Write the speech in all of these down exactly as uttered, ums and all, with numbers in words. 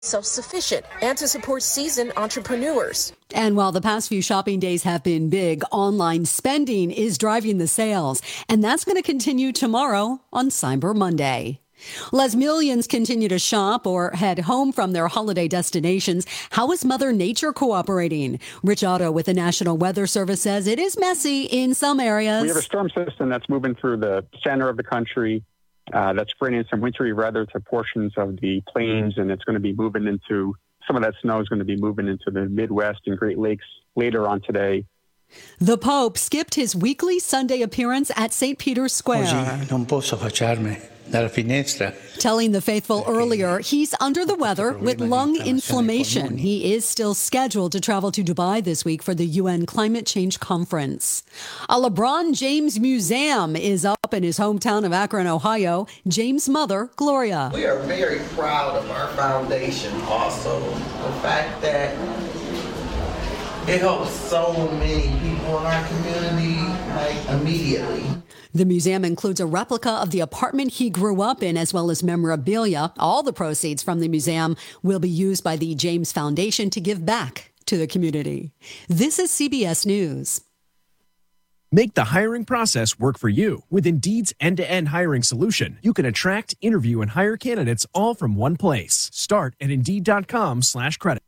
self-sufficient and to support seasoned entrepreneurs. And while the past few shopping days have been big, online spending is driving the sales. And that's going to continue tomorrow on Cyber Monday. Well, as millions continue to shop or head home from their holiday destinations, how is Mother Nature cooperating? Rich Otto with the National Weather Service says it is messy in some areas. We have a storm system that's moving through the center of the country. Uh, that's bringing some wintry weather to portions of the plains, and it's going to be moving into, some of that snow is going to be moving into the Midwest and Great Lakes later on today. The Pope skipped his weekly Sunday appearance at Saint Peter's Square. Oggi non posso affacciarmi dalla finestra. Telling the faithful earlier he's under the weather with lung inflammation. He is still scheduled to travel to Dubai this week for the U N Climate Change Conference. A LeBron James museum is up in his hometown of Akron, Ohio. James' mother, Gloria. We are very proud of our foundation also. The fact that it helps so many people in our community, like, immediately. The museum includes a replica of the apartment he grew up in, as well as memorabilia. All the proceeds from the museum will be used by the James Foundation to give back to the community. This is C B S News. Make the hiring process work for you. With Indeed's end-to-end hiring solution, you can attract, interview, and hire candidates all from one place. Start at Indeed.com slash credit.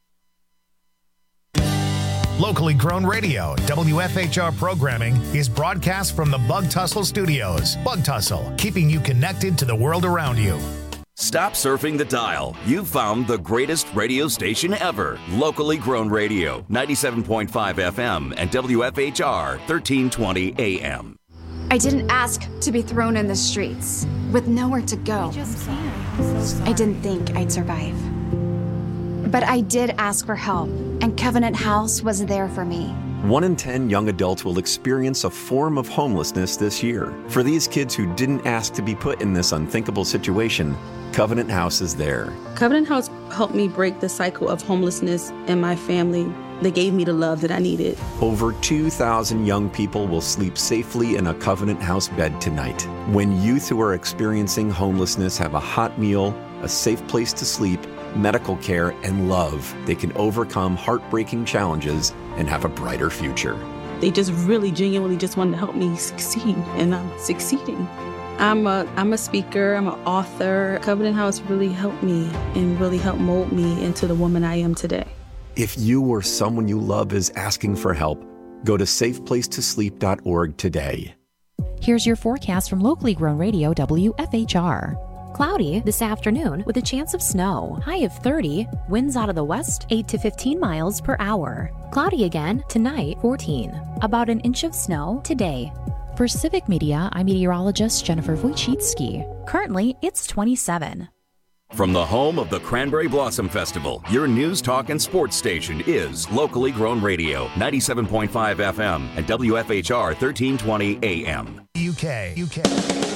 Locally grown radio, W F H R programming is broadcast from the Bug Tussle Studios. Bug Tussle, keeping you connected to the world around you. Stop surfing the dial. You've found the greatest radio station ever. Locally grown radio, ninety-seven point five F M and W F H R, thirteen twenty A M. I didn't ask to be thrown in the streets with nowhere to go. I didn't think I'd survive. But I did ask for help, and Covenant House was there for me. One in ten young adults will experience a form of homelessness this year. For these kids who didn't ask to be put in this unthinkable situation, Covenant House is there. Covenant House helped me break the cycle of homelessness in my family. They gave me the love that I needed. Over two thousand young people will sleep safely in a Covenant House bed tonight. When youth who are experiencing homelessness have a hot meal, a safe place to sleep, medical care, and love, they can overcome heartbreaking challenges and have a brighter future. They just really genuinely just wanted to help me succeed, and I'm succeeding. I'm a, I'm a speaker, I'm an author. Covenant House really helped me and really helped mold me into the woman I am today. If you or someone you love is asking for help, go to safe place to sleep dot org today. Here's your forecast from locally grown radio W F H R. Cloudy this afternoon with a chance of snow. High of thirty. Winds out of the west, eight to fifteen miles per hour. Cloudy again tonight, fourteen. About an inch of snow today. For Civic Media, I'm meteorologist Jennifer Wojcicki. Currently, it's twenty-seven. From the home of the Cranberry Blossom Festival, your news, talk, and sports station is Locally Grown Radio, ninety-seven point five F M and W F H R, thirteen twenty A M. U K, U K.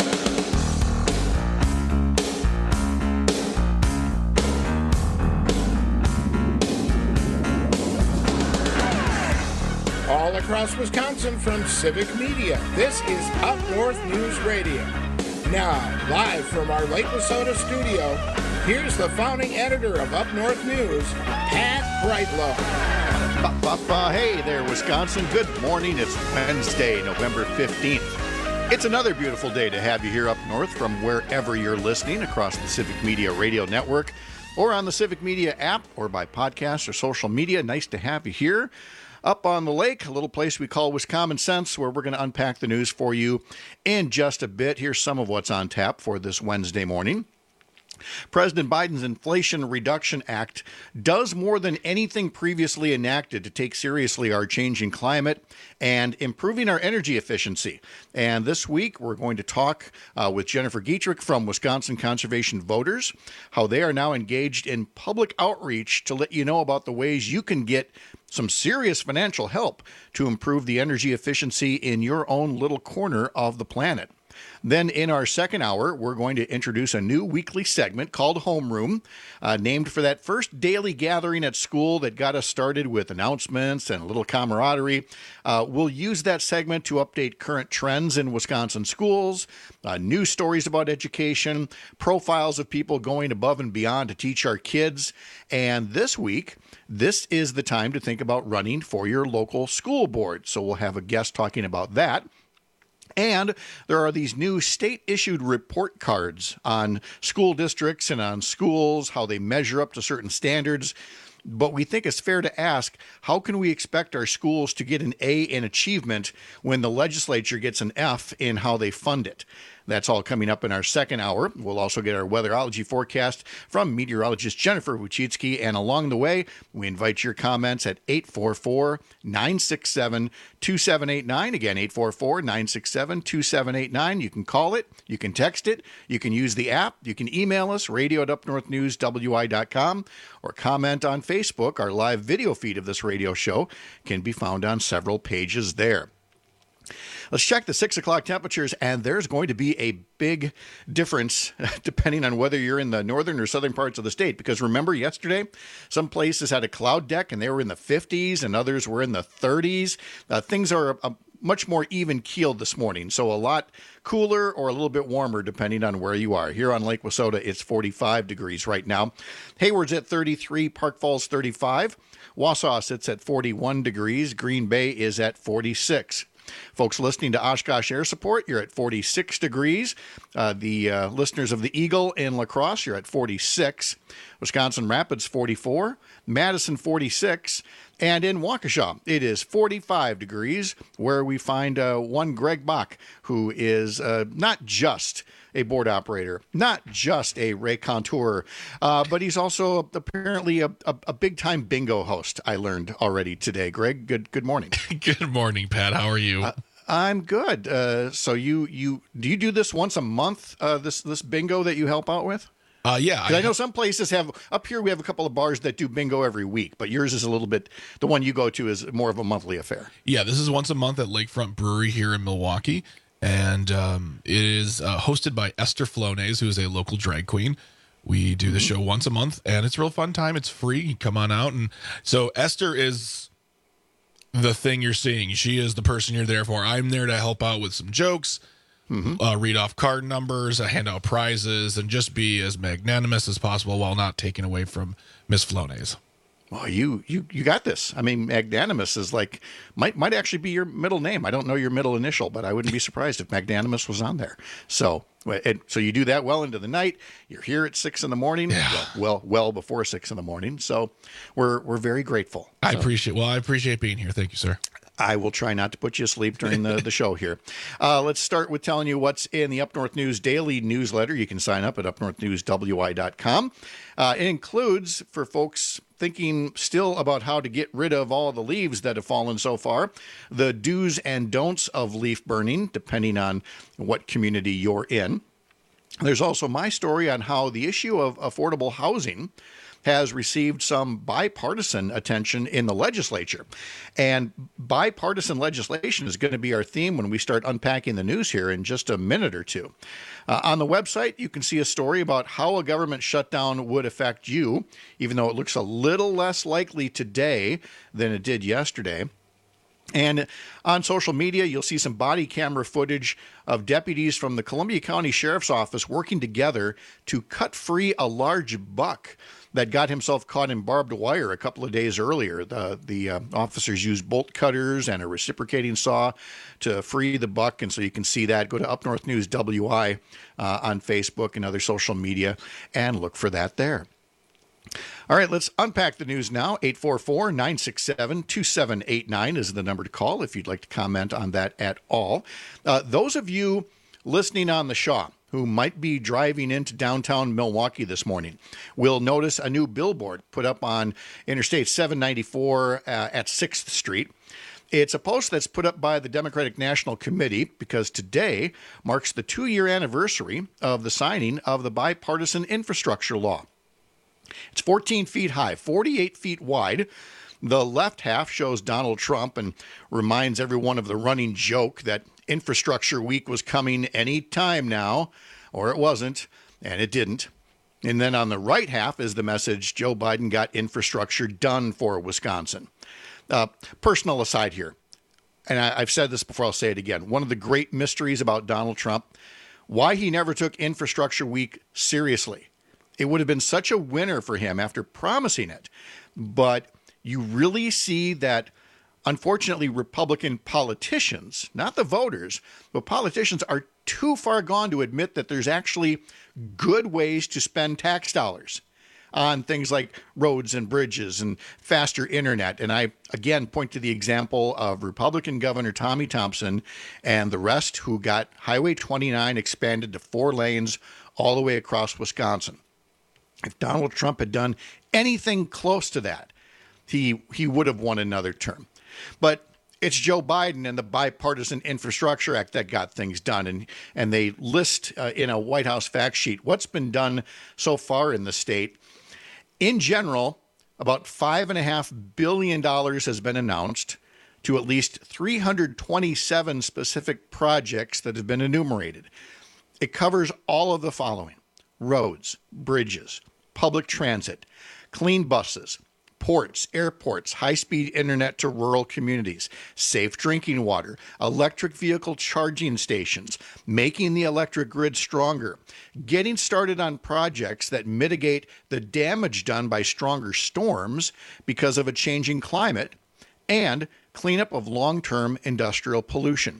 All across Wisconsin from Civic Media, this is Up North News Radio. Now, live from our Lake Wissota studio, here's the founding editor of Up North News, Pat Brightlow. Ba, ba, ba. Hey there, Wisconsin. Good morning. It's Wednesday, November fifteenth. It's another beautiful day to have you here up north from wherever you're listening across the Civic Media Radio Network or on the Civic Media app or by podcast or social media. Nice to have you here. Up on the lake, a little place we call Wiscommon Sense, where we're going to unpack the news for you in just a bit. Here's some of what's on tap for this Wednesday morning. President Biden's Inflation Reduction Act does more than anything previously enacted to take seriously our changing climate and improving our energy efficiency. And this week, we're going to talk uh, with Jennifer Gietrich from Wisconsin Conservation Voters, how they are now engaged in public outreach to let you know about the ways you can get some serious financial help to improve the energy efficiency in your own little corner of the planet. Then in our second hour, we're going to introduce a new weekly segment called Homeroom, uh, named for that first daily gathering at school that got us started with announcements and a little camaraderie. Uh, we'll use that segment to update current trends in Wisconsin schools, uh, news stories about education, profiles of people going above and beyond to teach our kids. And this week, this is the time to think about running for your local school board. So we'll have a guest talking about that. And there are these new state-issued report cards on school districts and on schools, how they measure up to certain standards. But we think it's fair to ask, how can we expect our schools to get an A in achievement when the legislature gets an F in how they fund it? That's all coming up in our second hour. We'll also get our weatherology forecast from meteorologist Jennifer Wojcicki. And along the way, we invite your comments at eight four four, nine six seven, two seven eight nine. Again, eight four four, nine six seven, two seven eight nine. You can call it. You can text it. You can use the app. You can email us, radio at up north news w i dot com, or comment on Facebook. Our live video feed of this radio show can be found on several pages there. Let's check the six o'clock temperatures, and there's going to be a big difference depending on whether you're in the northern or southern parts of the state. Because remember yesterday, some places had a cloud deck and they were in the fifties and others were in the thirties. Uh, things are a, a much more even keeled this morning, so a lot cooler or a little bit warmer depending on where you are. Here on Lake Wissota, it's forty-five degrees right now. Hayward's at thirty-three, Park Falls thirty-five. Wausau sits at forty-one degrees. Green Bay is at forty-six. Folks listening to Oshkosh Air Support, you're at forty-six degrees. Uh, the uh, listeners of the Eagle in La Crosse, you're at forty-six. Wisconsin Rapids, forty-four. Madison, forty-six. And in Waukesha, it is forty-five degrees, where we find uh, one Greg Bach, who is uh, not just a board operator, not just a raconteur, uh, but he's also apparently a, a, a big-time bingo host, I learned already today. Greg, good good morning. Good morning, Pat. How are you? Uh, I'm good. Uh, so you you do you do this once a month, uh, this, this bingo that you help out with? Uh, yeah. I, I know some places have, up here we have a couple of bars that do bingo every week, but yours is a little bit, the one you go to is more of a monthly affair. Yeah, this is once a month at Lakefront Brewery here in Milwaukee. And um, it is uh, hosted by Esther Flonez, who is a local drag queen. We do the show once a month, and it's a real fun time. It's free. You come on out. And so Esther is the thing you're seeing. She is the person you're there for. I'm there to help out with some jokes, mm-hmm. uh, read off card numbers, uh, hand out prizes, and just be as magnanimous as possible while not taking away from Miss Flonez. Well, you, you you got this. I mean, magnanimous is like, might might actually be your middle name. I don't know your middle initial, but I wouldn't be surprised if magnanimous was on there. So it, so you do that well into the night. You're here at six in the morning, yeah. well, well well before six in the morning. So we're we're very grateful. I so. appreciate Well, I appreciate being here. Thank you, sir. I will try not to put you asleep during the, the show here. Uh, let's start with telling you what's in the Up North News daily newsletter. You can sign up at up north news w i dot com. Uh, it includes, for folks thinking still about how to get rid of all the leaves that have fallen so far, the do's and don'ts of leaf burning, depending on what community you're in. There's also my story on how the issue of affordable housing has received some bipartisan attention in the legislature. And bipartisan legislation is going to be our theme when we start unpacking the news here in just a minute or two. Uh, on the website, you can see a story about how a government shutdown would affect you, even though it looks a little less likely today than it did yesterday. And on social media, you'll see some body camera footage of deputies from the Columbia County Sheriff's Office working together to cut free a large buck that got himself caught in barbed wire a couple of days earlier. The, the uh, officers used bolt cutters and a reciprocating saw to free the buck, and so you can see that. Go to Up North News W I uh, on Facebook and other social media and look for that there. All right, let's unpack the news now. eight four four, nine six seven, two seven eight nine is the number to call if you'd like to comment on that at all. Uh, those of you listening on the Shaw who might be driving into downtown Milwaukee this morning will notice a new billboard put up on Interstate seven ninety-four uh, at sixth Street. It's a post that's put up by the Democratic National Committee because today marks the two-year anniversary of the signing of the bipartisan infrastructure law. It's fourteen feet high, forty-eight feet wide. The left half shows Donald Trump and reminds everyone of the running joke that Infrastructure Week was coming any time now, or it wasn't, and it didn't. And then on the right half is the message: Joe Biden got infrastructure done for Wisconsin. Uh, personal aside here, and I, I've said this before, I'll say it again. One of the great mysteries about Donald Trump, why he never took Infrastructure Week seriously. It would have been such a winner for him after promising it. But you really see that, unfortunately, Republican politicians, not the voters, but politicians, are too far gone to admit that there's actually good ways to spend tax dollars on things like roads and bridges and faster internet. And I, again, point to the example of Republican Governor Tommy Thompson and the rest, who got Highway twenty-nine expanded to four lanes all the way across Wisconsin. If Donald Trump had done anything close to that, he he would have won another term. But it's Joe Biden and the Bipartisan Infrastructure Act that got things done. And, and they list uh, in a White House fact sheet what's been done so far in the state. In general, about five point five billion dollars has been announced to at least three hundred twenty-seven specific projects that have been enumerated. It covers all of the following: roads, bridges, public transit, clean buses, ports, airports, high-speed internet to rural communities, safe drinking water, electric vehicle charging stations, making the electric grid stronger, getting started on projects that mitigate the damage done by stronger storms because of a changing climate, and cleanup of long-term industrial pollution.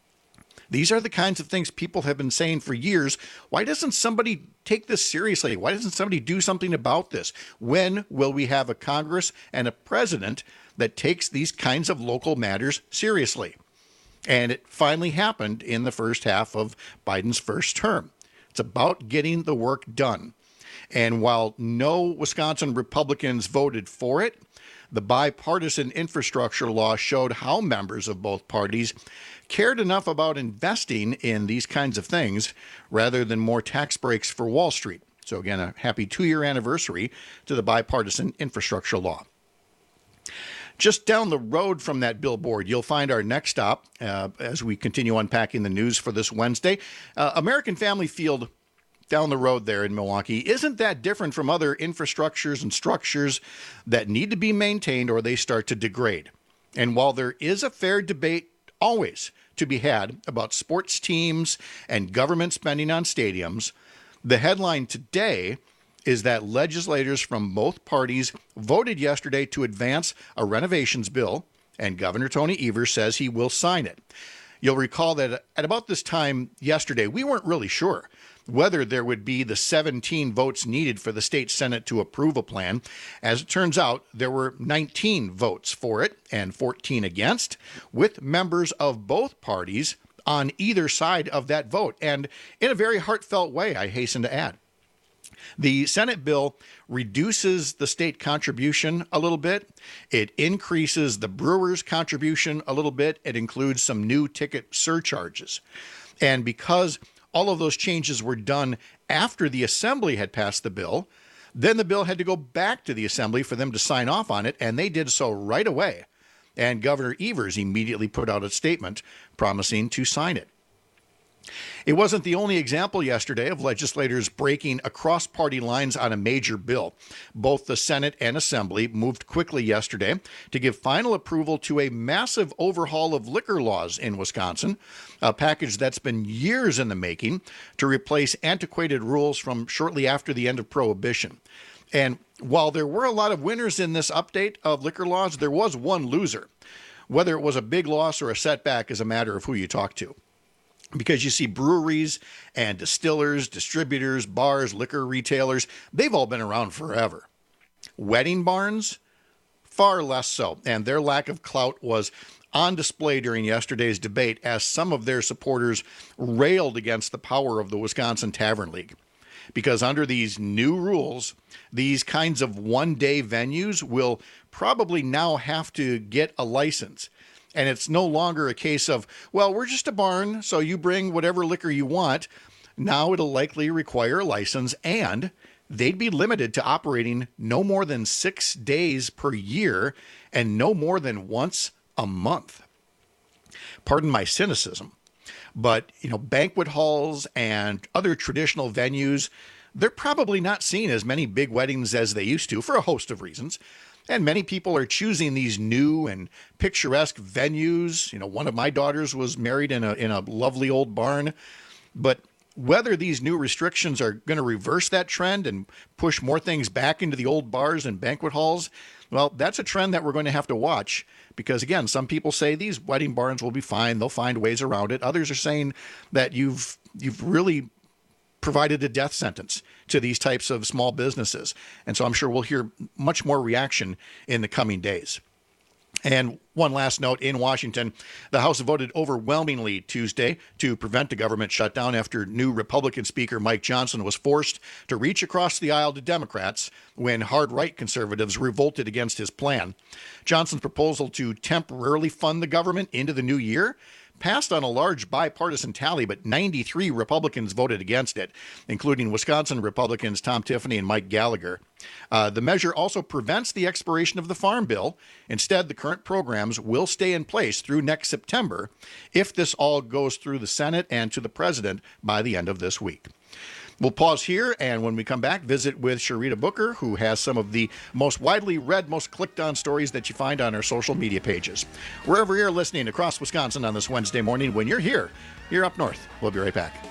These are the kinds of things people have been saying for years. Why doesn't somebody take this seriously? Why doesn't somebody do something about this? When will we have a Congress and a president that takes these kinds of local matters seriously? And it finally happened in the first half of Biden's first term. It's about getting the work done. And while no Wisconsin Republicans voted for it, the bipartisan infrastructure law showed how members of both parties cared enough about investing in these kinds of things rather than more tax breaks for Wall Street. So again, a happy two-year anniversary to the bipartisan infrastructure law. Just down the road from that billboard, you'll find our next stop uh, as we continue unpacking the news for this Wednesday. Uh, American Family Field down the road there in Milwaukee isn't that different from other infrastructures and structures that need to be maintained or they start to degrade. And while there is a fair debate always to be had about sports teams and government spending on stadiums, the headline today is that legislators from both parties voted yesterday to advance a renovations bill, and Governor Tony Evers says he will sign it. You'll recall that at about this time yesterday, we weren't really sure whether there would be the seventeen votes needed for the state Senate to approve a plan. As it turns out, there were nineteen votes for it and fourteen against, with members of both parties on either side of that vote, and in a very heartfelt way, I hasten to add. The Senate bill reduces the state contribution a little bit. It increases the Brewers' contribution a little bit. It includes some new ticket surcharges. And because all of those changes were done after the Assembly had passed the bill, then the bill had to go back to the Assembly for them to sign off on it, and they did so right away. And Governor Evers immediately put out a statement promising to sign it. It wasn't the only example yesterday of legislators breaking across party lines on a major bill. Both the Senate and Assembly moved quickly yesterday to give final approval to a massive overhaul of liquor laws in Wisconsin, a package that's been years in the making to replace antiquated rules from shortly after the end of Prohibition. And while there were a lot of winners in this update of liquor laws, there was one loser. Whether it was a big loss or a setback is a matter of who you talk to. Because you see, breweries and distillers, distributors, bars, liquor retailers, they've all been around forever. Wedding barns, far less so, and their lack of clout was on display during yesterday's debate as some of their supporters railed against the power of the Wisconsin Tavern League. Because under these new rules, these kinds of one-day venues will probably now have to get a license. And it's no longer a case of, well, we're just a barn, so you bring whatever liquor you want. Now it'll likely require a license, and they'd be limited to operating no more than six days per year and no more than once a month. Pardon my cynicism, But, you know, banquet halls and other traditional venues, they're probably not seeing as many big weddings as they used to for a host of reasons. And many people are choosing these new and picturesque venues. You know, one of my daughters was married in a in a lovely old barn. But whether these new restrictions are going to reverse that trend and push more things back into the old bars and banquet halls, well, that's a trend that we're going to have to watch. Because, again, some people say these wedding barns will be fine. They'll find ways around it. Others are saying that you've you've really provided a death sentence to these types of small businesses. And so I'm sure we'll hear much more reaction in the coming days. And one last note, in Washington, the House voted overwhelmingly Tuesday to prevent the government shutdown after new Republican Speaker Mike Johnson was forced to reach across the aisle to Democrats when hard-right conservatives revolted against his plan. Johnson's proposal to temporarily fund the government into the new year passed on a large bipartisan tally, but ninety-three Republicans voted against it, including Wisconsin Republicans Tom Tiffany and Mike Gallagher. Uh, the measure also prevents the expiration of the Farm Bill. Instead, the current programs will stay in place through next September if this all goes through the Senate and to the president by the end of this week. We'll pause here, and when we come back, visit with Sharita Booker, who has some of the most widely read, most clicked on stories that you find on our social media pages. Wherever you're listening across Wisconsin on this Wednesday morning, when you're here, you're up north. We'll be right back.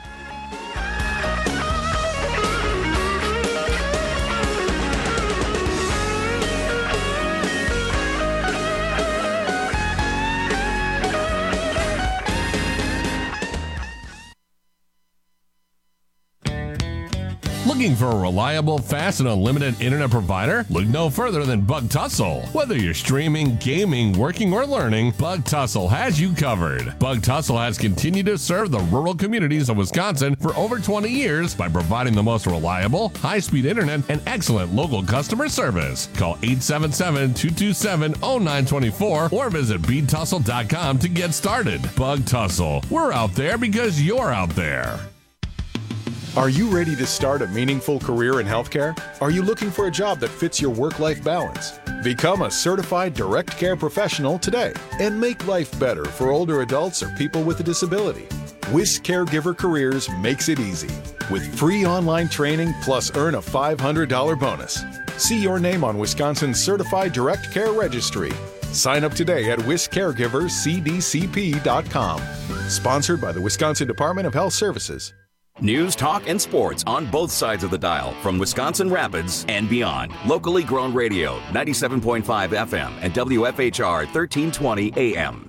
Looking for a reliable, fast, and unlimited internet provider? Look no further than Bug Tussle. Whether you're streaming, gaming, working, or learning, Bug Tussle has you covered. Bug Tussle has continued to serve the rural communities of Wisconsin for over twenty years by providing the most reliable, high-speed internet and excellent local customer service. Call eight seven seven, two two seven, zero nine two four or visit bead tussle dot com to get started. Bug Tussle. We're out there because you're out there. Are you ready to start a meaningful career in healthcare? Are you looking for a job that fits your work-life balance? Become a certified direct care professional today and make life better for older adults or people with a disability. WIS Caregiver Careers makes it easy with free online training plus earn a five hundred dollars bonus. See your name on Wisconsin's Certified Direct Care Registry. Sign up today at wis caregivers c d c p dot com. Sponsored by the Wisconsin Department of Health Services. News, talk, and sports on both sides of the dial from Wisconsin Rapids and beyond. Locally grown radio, ninety-seven point five F M and W F H R thirteen twenty A M.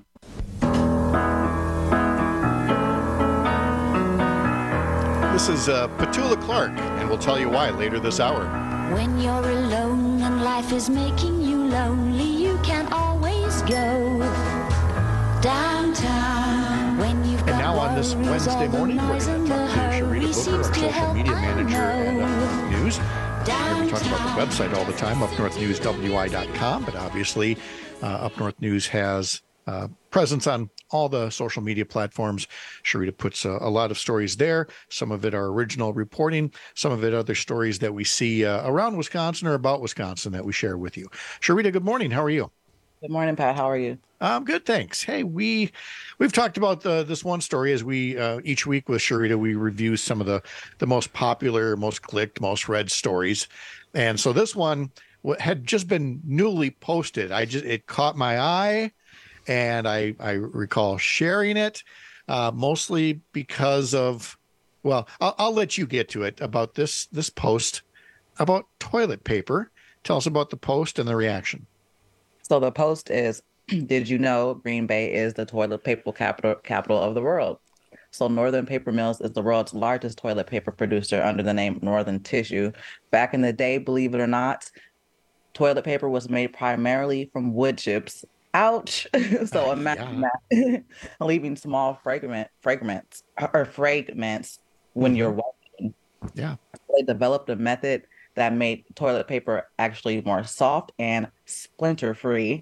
This is uh, Petula Clark, and we'll tell you why later this hour. When you're alone and life is making you lonely, you can always go downtown. When you've got And now on this Wednesday morning, we're going to talk to Sharita Booker, our social media manager at Up North News. And we talk about the website all the time, up north news w i dot com, but obviously uh, Up North News has uh, presence on all the social media platforms. Sharita puts a, a lot of stories there. Some of it are original reporting. Some of it other stories that we see uh, around Wisconsin or about Wisconsin that we share with you. Sharita, good morning. How are you? Good morning, Pat. How are you? I'm good, thanks. Hey, we we've talked about the, this one story as we uh, each week with Sharita, we review some of the the most popular, most clicked, most read stories, and so this one had just been newly posted. I just it caught my eye, and I I recall sharing it, uh, mostly because of, well, I'll, I'll let you get to it about this this post about toilet paper. Tell us about the post and the reaction. So the post is, did you know Green Bay is the toilet paper capital capital of the world? So Northern Paper Mills is the world's largest toilet paper producer under the name Northern Tissue. Back in the day, believe it or not, toilet paper was made primarily from wood chips. Ouch. So uh, imagine yeah. that, leaving small fragment, fragments or fragments when mm-hmm. you're wiping. Yeah. They developed a method that made toilet paper actually more soft and splinter-free.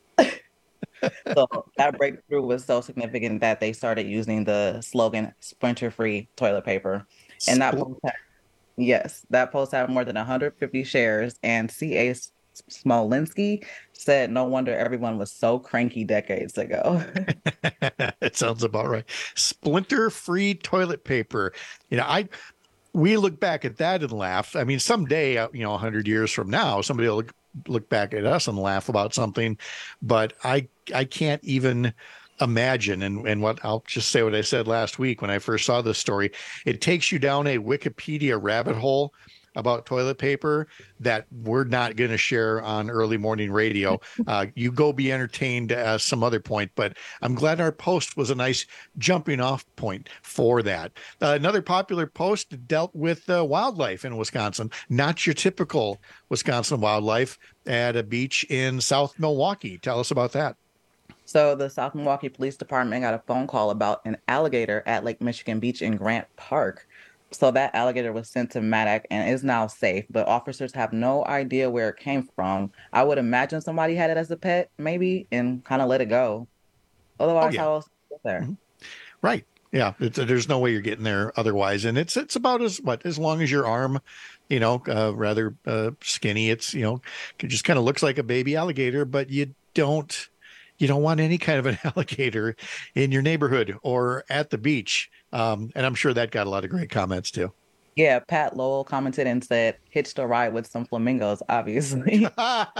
So that breakthrough was so significant that they started using the slogan "splinter-free toilet paper." And that post had, yes, that post had more than one hundred fifty shares, and C A Smolinski said, "No wonder everyone was so cranky decades ago." It sounds about right. Splinter-free toilet paper. You know, I we look back at that and laugh. I mean, someday, uh, you know, a hundred years from now, somebody will look, look back at us and laugh about something. But I I can't even imagine. And, and what I'll just say what I said last week when I first saw this story. It takes you down a Wikipedia rabbit hole about toilet paper that we're not going to share on early morning radio. Uh, you go be entertained at some other point, but I'm glad our post was a nice jumping off point for that. Uh, another popular post dealt with uh, wildlife in Wisconsin, not your typical Wisconsin wildlife, at a beach in South Milwaukee. Tell us about that. So the South Milwaukee Police Department got a phone call about an alligator at Lake Michigan Beach in Grant Park. So that alligator was sent to Maddock and is now safe, but officers have no idea where it came from. I would imagine somebody had it as a pet, maybe, and kind of let it go. Otherwise, oh, yeah. How else get there? Mm-hmm. Right. Yeah. It's, there's no way you're getting there otherwise. And it's it's about as what as long as your arm, you know, uh, rather uh, skinny. It's, you know, it just kind of looks like a baby alligator, but you don't. You don't want any kind of an alligator in your neighborhood or at the beach. Um, and I'm sure that got a lot of great comments too. Yeah, Pat Lowell commented and said, "Hitched a ride with some flamingos," obviously.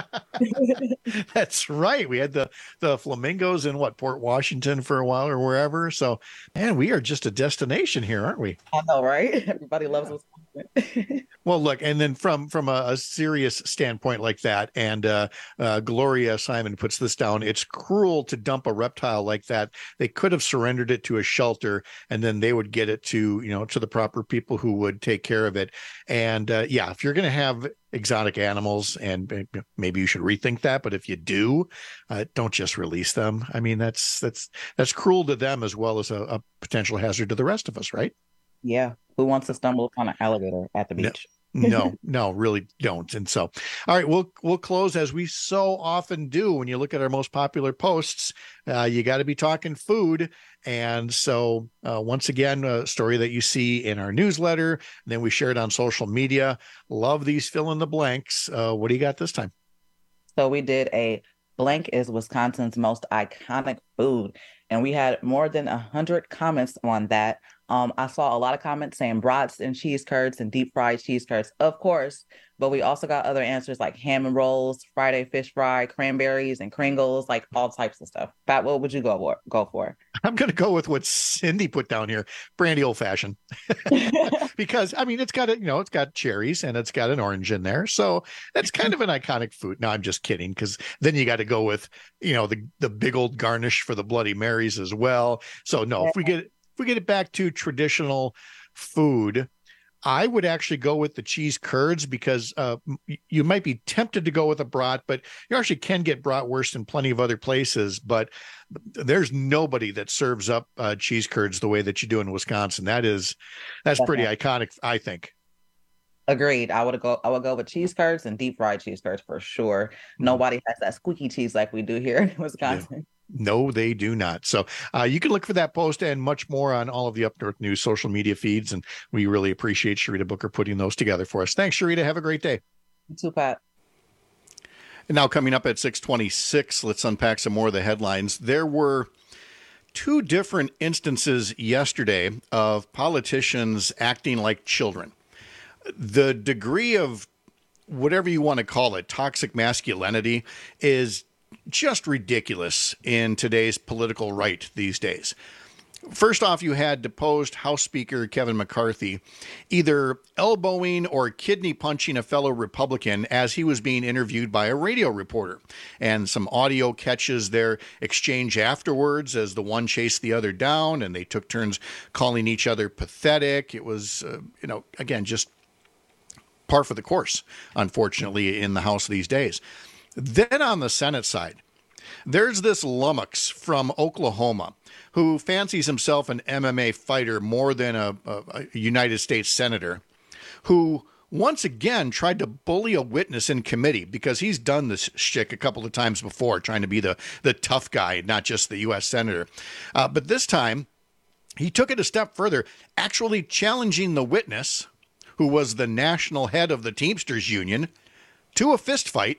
That's right. We had the, the flamingos in what, Port Washington for a while or wherever. So, man, we are just a destination here, aren't we? I know, right? Everybody loves Wisconsin. Well, look, and then from from a, a serious standpoint like that, and uh, uh, Gloria Simon puts this down, it's cruel to dump a reptile like that. They could have surrendered it to a shelter, and then they would get it to, you know, to the proper people who would take care of it. And uh, yeah, if you're going to have exotic animals, and maybe you should rethink that, but if you do, uh, don't just release them. I mean, that's that's that's cruel to them as well as a, a potential hazard to the rest of us, right? Yeah. Who wants to stumble upon an alligator at the beach? No, no, no, really don't. And so, all right, we'll we'll close as we so often do. When you look at our most popular posts, uh, you got to be talking food. And so, uh, once again, a story that you see in our newsletter, and then we share it on social media. Love these fill in the blanks. Uh, what do you got this time? So we did a blank is Wisconsin's most iconic food, and we had more than a hundred comments on that. Um, I saw a lot of comments saying brats and cheese curds and deep fried cheese curds, of course, but we also got other answers like ham and rolls, Friday fish fry, cranberries and Kringles, like all types of stuff. Pat, what would you go for? Go for? I'm going to go with what Cindy put down here, brandy old fashioned, because I mean, it's got a, you know, it's got cherries and it's got an orange in there. So that's kind of an iconic food. No, I'm just kidding. Cause then you got to go with, you know, the, the big old garnish for the Bloody Marys as well. So no, if we get, if we get it back to traditional food, I would actually go with the cheese curds because uh, you might be tempted to go with a brat, but you actually can get bratwurst in plenty of other places. But there's nobody that serves up uh, cheese curds the way that you do in Wisconsin. That is, that's pretty okay. iconic, I think. Agreed. I would go. I would go with cheese curds and deep fried cheese curds for sure. Mm-hmm. Nobody has that squeaky cheese like we do here in Wisconsin. Yeah. No, they do not. So uh, you can look for that post and much more on all of the Up North News social media feeds. And we really appreciate Sharita Booker putting those together for us. Thanks, Sharita. Have a great day. You too, Pat. And now coming up at six twenty-six, let's unpack some more of the headlines. There were two different instances yesterday of politicians acting like children. The degree of whatever you want to call it, toxic masculinity, is just ridiculous in today's political right these days. First off, you had deposed House Speaker Kevin McCarthy either elbowing or kidney punching a fellow Republican as he was being interviewed by a radio reporter. And some audio catches their exchange afterwards as the one chased the other down and they took turns calling each other pathetic. It was, uh, you know, again, just par for the course, unfortunately, in the House these days. Then on the Senate side, there's this lummox from Oklahoma who fancies himself an M M A fighter more than a, a, a United States senator, who once again tried to bully a witness in committee because he's done this shtick a couple of times before, trying to be the, the tough guy, not just the U S senator. Uh, but this time, he took it a step further, actually challenging the witness, who was the national head of the Teamsters Union, to a fist fight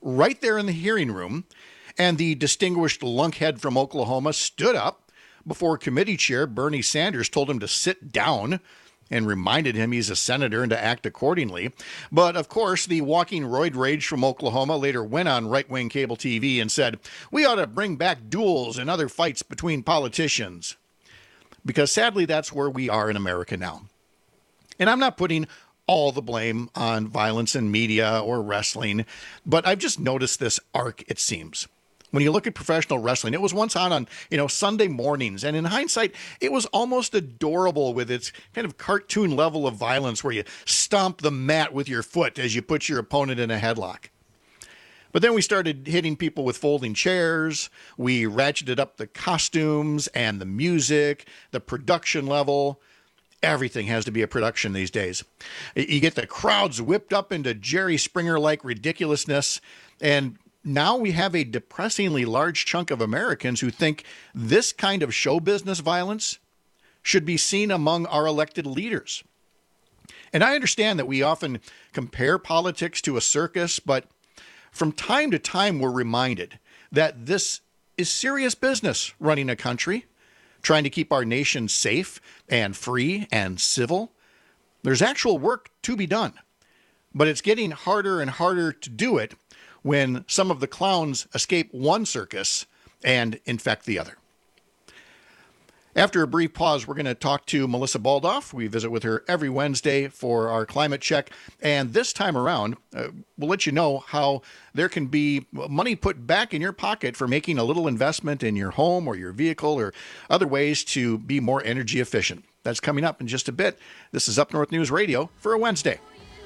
right there in the hearing room, and the distinguished lunkhead from Oklahoma stood up before committee chair Bernie Sanders told him to sit down and reminded him he's a senator and to act accordingly. But, of course, the walking roid rage from Oklahoma later went on right-wing cable T V and said, we ought to bring back duels and other fights between politicians. Because, sadly, that's where we are in America now. And I'm not putting all the blame on violence in media or wrestling, but I've just noticed this arc, it seems. When you look at professional wrestling, it was once on on, you know, Sunday mornings. And in hindsight, it was almost adorable with its kind of cartoon level of violence where you stomp the mat with your foot as you put your opponent in a headlock. But then we started hitting people with folding chairs. We ratcheted up the costumes and the music, the production level. Everything has to be a production these days. You get the crowds whipped up into Jerry Springer-like ridiculousness, and now we have a depressingly large chunk of Americans who think this kind of show business violence should be seen among our elected leaders. And I understand that we often compare politics to a circus, but from time to time we're reminded that this is serious business running a country, trying to keep our nation safe and free and civil. There's actual work to be done, but it's getting harder and harder to do it when some of the clowns escape one circus and infect the other. After a brief pause, we're going to talk to Melissa Baldoff. We visit with her every Wednesday for our climate check. And this time around, uh, we'll let you know how there can be money put back in your pocket for making a little investment in your home or your vehicle or other ways to be more energy efficient. That's coming up in just a bit. This is Up North News Radio for a Wednesday.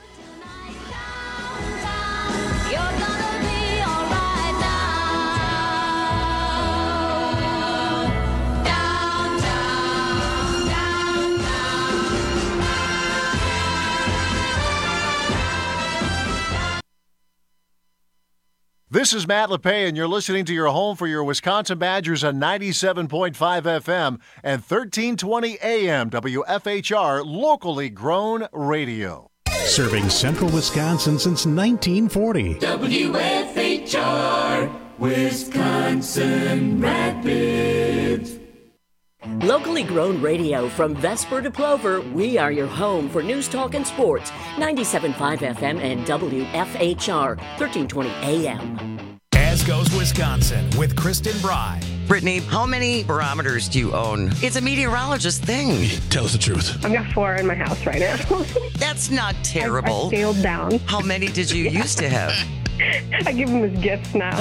This is Matt LePay, and you're listening to your home for your Wisconsin Badgers on ninety-seven point five F M and thirteen twenty A M W F H R, locally grown radio. Serving central Wisconsin since nineteen forty. W F H R, Wisconsin Rapids. Locally grown radio from Vesper to Plover, we are your home for news, talk, and sports. ninety-seven point five F M and W F H R, thirteen twenty A M. As goes Wisconsin with Kristen Bry. Brittany, how many barometers do you own? It's a meteorologist thing. Tell us the truth. I've got four in my house right now. That's not terrible. I, I scaled down. How many did you used to have? I give them as gifts now.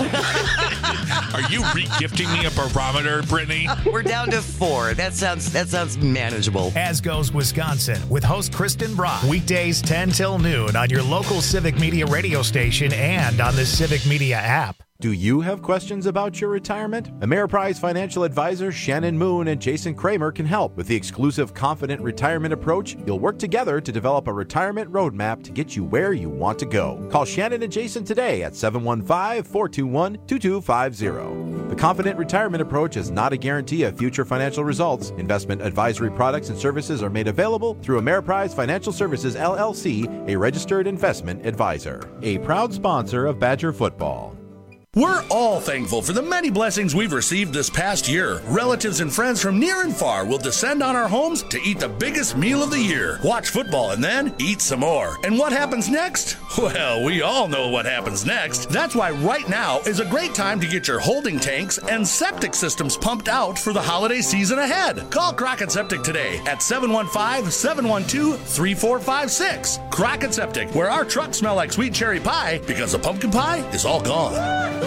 Are you re-gifting me a barometer, Brittany? We're down to four. That sounds that sounds manageable. As goes Wisconsin with host Kristen Bry. Weekdays ten till noon on your local Civic Media radio station and on the Civic Media app. Do you have questions about your retirement? Ameriprise financial advisors Shannon Moon and Jason Kramer can help. With the exclusive Confident Retirement Approach, you'll work together to develop a retirement roadmap to get you where you want to go. Call Shannon and Jason today at seven one five, four two one, two two five zero. The Confident Retirement Approach is not a guarantee of future financial results. Investment advisory products and services are made available through Ameriprise Financial Services, L L C, a registered investment advisor. A proud sponsor of Badger Football. We're all thankful for the many blessings we've received this past year. Relatives and friends from near and far will descend on our homes to eat the biggest meal of the year, watch football, and then eat some more. And what happens next? Well, we all know what happens next. That's why right now is a great time to get your holding tanks and septic systems pumped out for the holiday season ahead. Call Crockett Septic today at seven one five, seven one two, three four five six. Crockett Septic, where our trucks smell like sweet cherry pie because the pumpkin pie is all gone.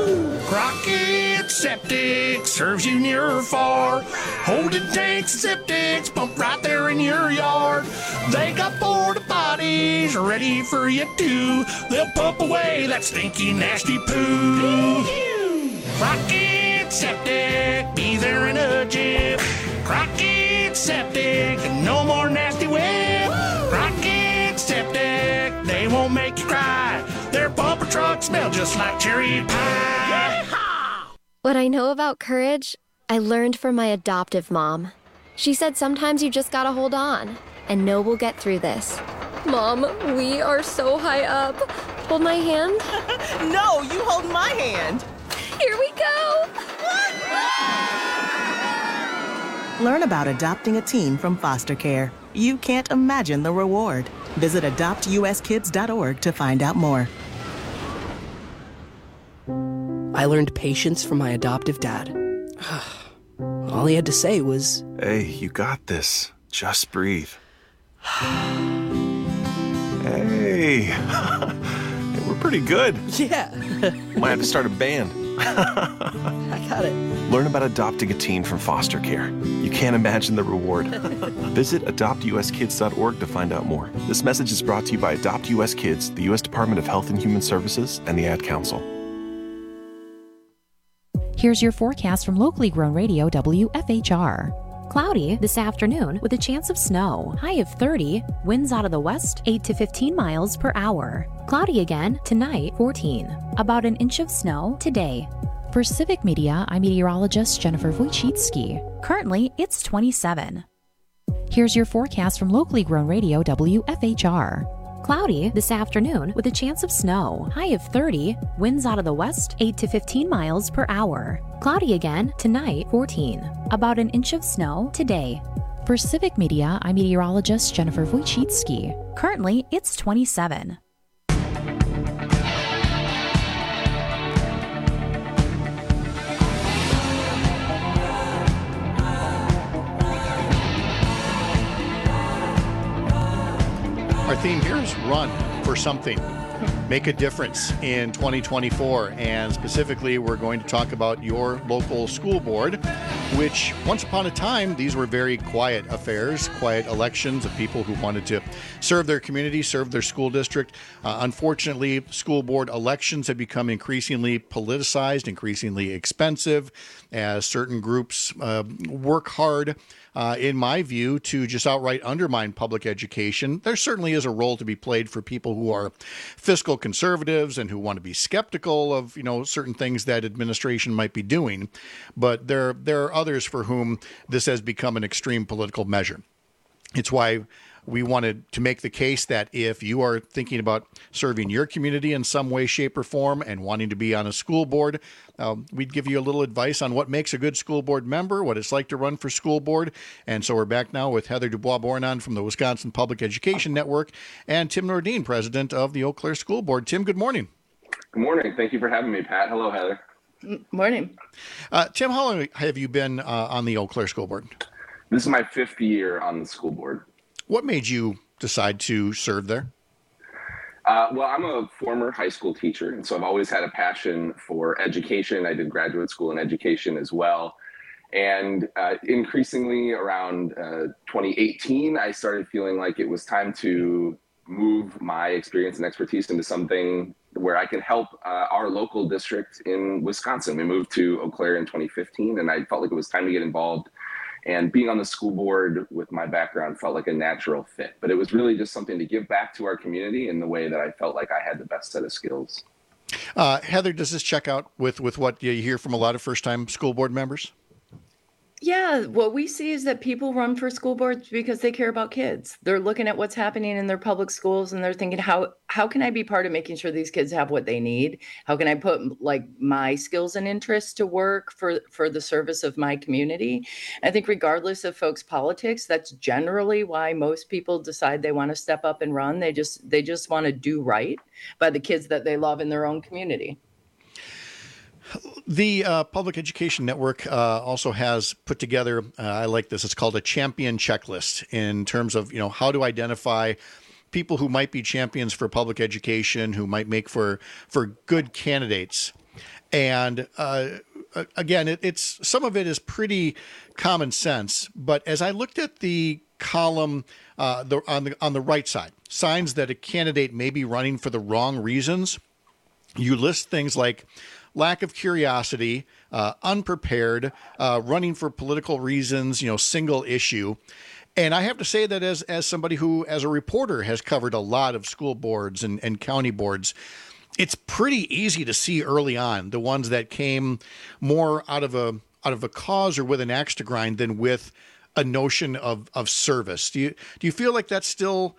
Crockett Septic serves you near or far. Holding tanks and septics pumped right there in your yard. They got porta potties ready for you too. They'll pump away that stinky, nasty poo. Crockett Septic, be there in a jiff. Crockett Septic, no more nasty whip. Crockett Septic, they won't make you cry. Their bumper trucks smell just like cherry pie. What I know about courage, I learned from my adoptive mom. She said sometimes you just gotta hold on and know we'll get through this. Mom, we are so high up. Hold my hand? No, you hold my hand. Here we go. Learn about adopting a teen from foster care. You can't imagine the reward. Visit adopt u s kids dot org to find out more. I learned patience from my adoptive dad. All he had to say was, "Hey, you got this. Just breathe." Hey, we're pretty good. Yeah. Might have to start a band. I got it. Learn about adopting a teen from foster care. You can't imagine the reward. Visit adopt u s kids dot org to find out more. This message is brought to you by Adopt U S Kids, the U S Department of Health and Human Services, and the Ad Council. Here's your forecast from locally grown radio W F H R. Cloudy this afternoon with a chance of snow. High of thirty. Winds out of the west, eight to fifteen miles per hour. Cloudy again tonight, fourteen. About an inch of snow today. For Civic Media, I'm meteorologist Jennifer Wojcicki. Currently, it's twenty-seven. Here's your forecast from locally grown radio W F H R. Cloudy this afternoon with a chance of snow. High of thirty. Winds out of the west, eight to fifteen miles per hour. Cloudy again tonight, fourteen. About an inch of snow today. For Civic Media, I'm meteorologist Jennifer Wojcicki. Currently, it's twenty-seven. Our theme here is run for something. Make a difference in twenty twenty-four. And specifically, we're going to talk about your local school board, which once upon a time, these were very quiet affairs, quiet elections of people who wanted to serve their community, serve their school district. Uh, unfortunately, school board elections have become increasingly politicized, increasingly expensive, as certain groups uh, work hard Uh, in my view, to just outright undermine public education. There certainly is a role to be played for people who are fiscal conservatives and who want to be skeptical of, you know, certain things that administration might be doing. But there, there are others for whom this has become an extreme political measure. It's why we wanted to make the case that if you are thinking about serving your community in some way, shape, or form and wanting to be on a school board, um, we'd give you a little advice on what makes a good school board member, what it's like to run for school board. And so we're back now with Heather Dubois-Bornon from the Wisconsin Public Education Network and Tim Nordin, president of the Eau Claire School Board. Tim, good morning. Good morning. Thank you for having me, Pat. Hello, Heather. Morning. Uh, Tim, how long have you been uh, on the Eau Claire School Board? This is my fifth year on the school board. What made you decide to serve there? Uh, well, I'm a former high school teacher, and so I've always had a passion for education. I did graduate school in education as well. And uh, increasingly around uh, twenty eighteen, I started feeling like it was time to move my experience and expertise into something where I could help uh, our local district in Wisconsin. We moved to Eau Claire in twenty fifteen, and I felt like it was time to get involved. And being on the school board with my background felt like a natural fit. But it was really just something to give back to our community in the way that I felt like I had the best set of skills. Uh, Heather, does this check out with, with what you hear from a lot of first-time school board members? Yeah, what we see is that people run for school boards because they care about kids. They're looking at what's happening in their public schools and they're thinking, how how can I be part of making sure these kids have what they need? How can I put like my skills and interests to work for, for the service of my community? I think regardless of folks' politics, that's generally why most people decide they want to step up and run. They just they just want to do right by the kids that they love in their own community. The uh, Public Education Network uh, also has put together, uh, I like this, it's called a champion checklist in terms of, you know, how to identify people who might be champions for public education, who might make for, for good candidates. And uh, again, it, it's some of it is pretty common sense. But as I looked at the column uh, the, on the on the right side, signs that a candidate may be running for the wrong reasons, you list things like lack of curiosity, uh, unprepared, uh, running for political reasons, you know, single issue. And I have to say that as as somebody who, as a reporter, has covered a lot of school boards and, and county boards, it's pretty easy to see early on the ones that came more out of a out of a cause or with an axe to grind than with a notion of of service. Do you do you feel like that's still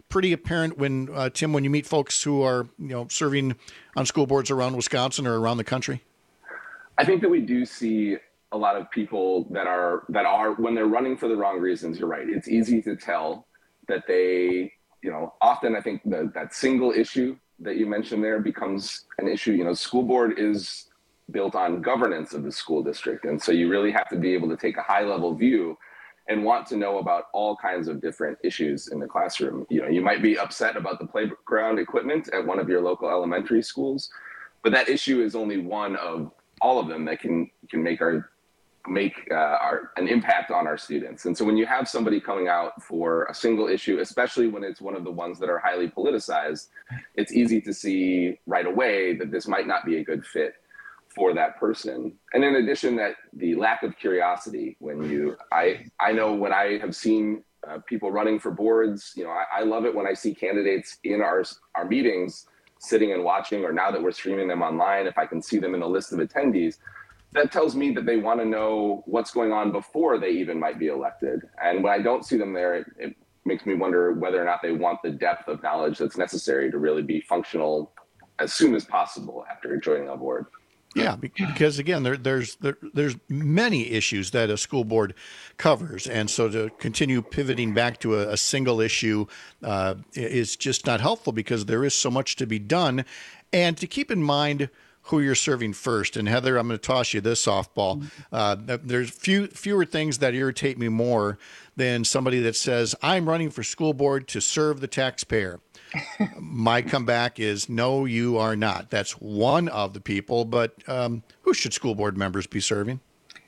pretty apparent when, uh, Tim, when you meet folks who are, you know, serving on school boards around Wisconsin or around the country? I think that we do see a lot of people that are, that are, when they're running for the wrong reasons, you're right. It's easy to tell that they, you know, often I think the, that single issue that you mentioned there becomes an issue. You know, school board is built on governance of the school district. And so you really have to be able to take a high level view and want to know about all kinds of different issues in the classroom. You know, you might be upset about the playground equipment at one of your local elementary schools, but that issue is only one of all of them that can can make our make uh, our an impact on our students. And so when you have somebody coming out for a single issue, especially when it's one of the ones that are highly politicized, it's easy to see right away that this might not be a good fit for that person. And in addition, that the lack of curiosity, when you, I, I know when I have seen uh, people running for boards, you know, I, I love it when I see candidates in our, our meetings sitting and watching, or now that we're streaming them online, if I can see them in the list of attendees, that tells me that they want to know what's going on before they even might be elected. And when I don't see them there, it, it makes me wonder whether or not they want the depth of knowledge that's necessary to really be functional as soon as possible after joining a board. Yeah, because again, there, there's there, there's many issues that a school board covers, and so to continue pivoting back to a, a single issue uh, is just not helpful, because there is so much to be done, and to keep in mind who you're serving first. And Heather, I'm going to toss you this softball. Uh, there's few fewer things that irritate me more than somebody that says, "I'm running for school board to serve the taxpayer." My comeback is, no, you are not. That's one of the people, but um, who should school board members be serving?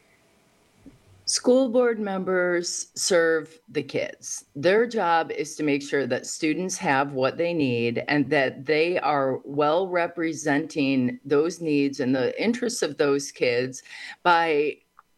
School board members serve the kids. Their job is to make sure that students have what they need and that they are well representing those needs and the interests of those kids by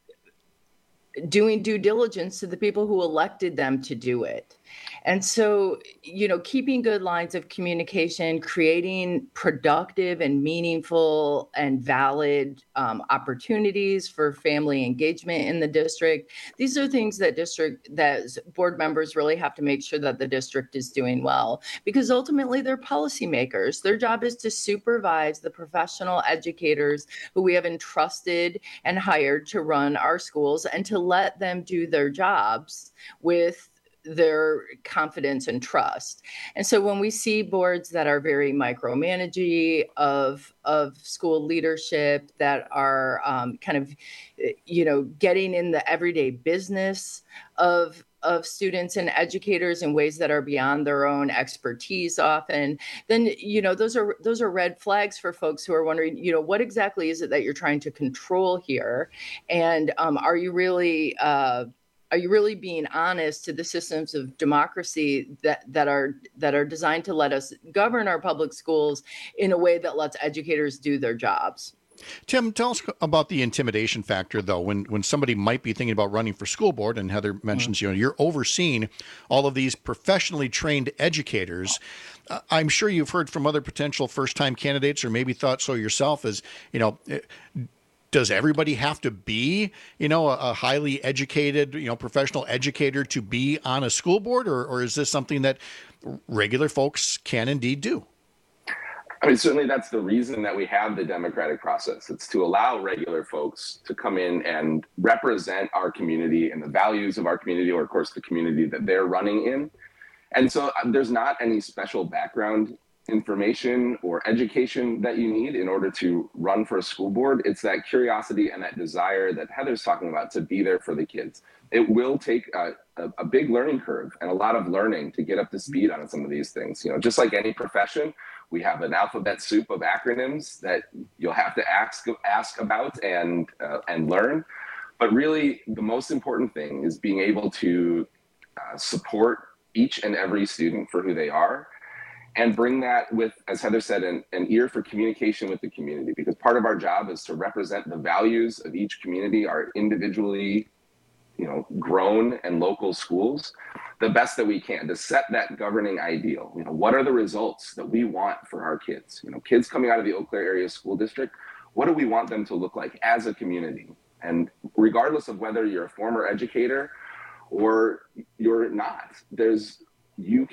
doing due diligence to the people who elected them to do it. And so, you know, keeping good lines of communication, creating productive and meaningful and valid um, opportunities for family engagement in the district. These are things that district, that board members really have to make sure that the district is doing well, because ultimately they're policymakers. Their job is to supervise the professional educators who we have entrusted and hired to run our schools, and to let them do their jobs with their confidence and trust. And so when we see boards that are very micromanaging of of school leadership, that are um, kind of, you know, getting in the everyday business of of students and educators in ways that are beyond their own expertise often, then, you know, those are those are red flags for folks who are wondering, you know, what exactly is it that you're trying to control here? And um, are you really uh, Are you really being honest to the systems of democracy that, that are that are designed to let us govern our public schools in a way that lets educators do their jobs? Tim, tell us about the intimidation factor, though, when when somebody might be thinking about running for school board, and Heather mentions, mm-hmm. you know, you're overseeing all of these professionally trained educators. Uh, I'm sure you've heard from other potential first-time candidates, or maybe thought so yourself, as, you know, does everybody have to be, you know, a, a highly educated, you know, professional educator to be on a school board, or, or is this something that regular folks can indeed do? I mean, certainly that's the reason that we have the democratic process. It's to allow regular folks to come in and represent our community and the values of our community, or of course the community that they're running in. And so there's not any special background information or education that you need in order to run for a school board. It's that curiosity and that desire that Heather's talking about to be there for the kids. It will take a, a, a big learning curve and a lot of learning to get up to speed on some of these things. You know, just like any profession, we have an alphabet soup of acronyms that you'll have to ask ask about and uh, and learn. But really, the most important thing is being able to uh, support each and every student for who they are, and bring that with, as Heather said, an, an ear for communication with the community, because part of our job is to represent the values of each community, our individually, you know, grown and local schools, the best that we can, to set that governing ideal. You know, what are the results that we want for our kids? You know, kids coming out of the Eau Claire area school district, what do we want them to look like as a community? And regardless of whether you're a former educator or you're not, there's, you can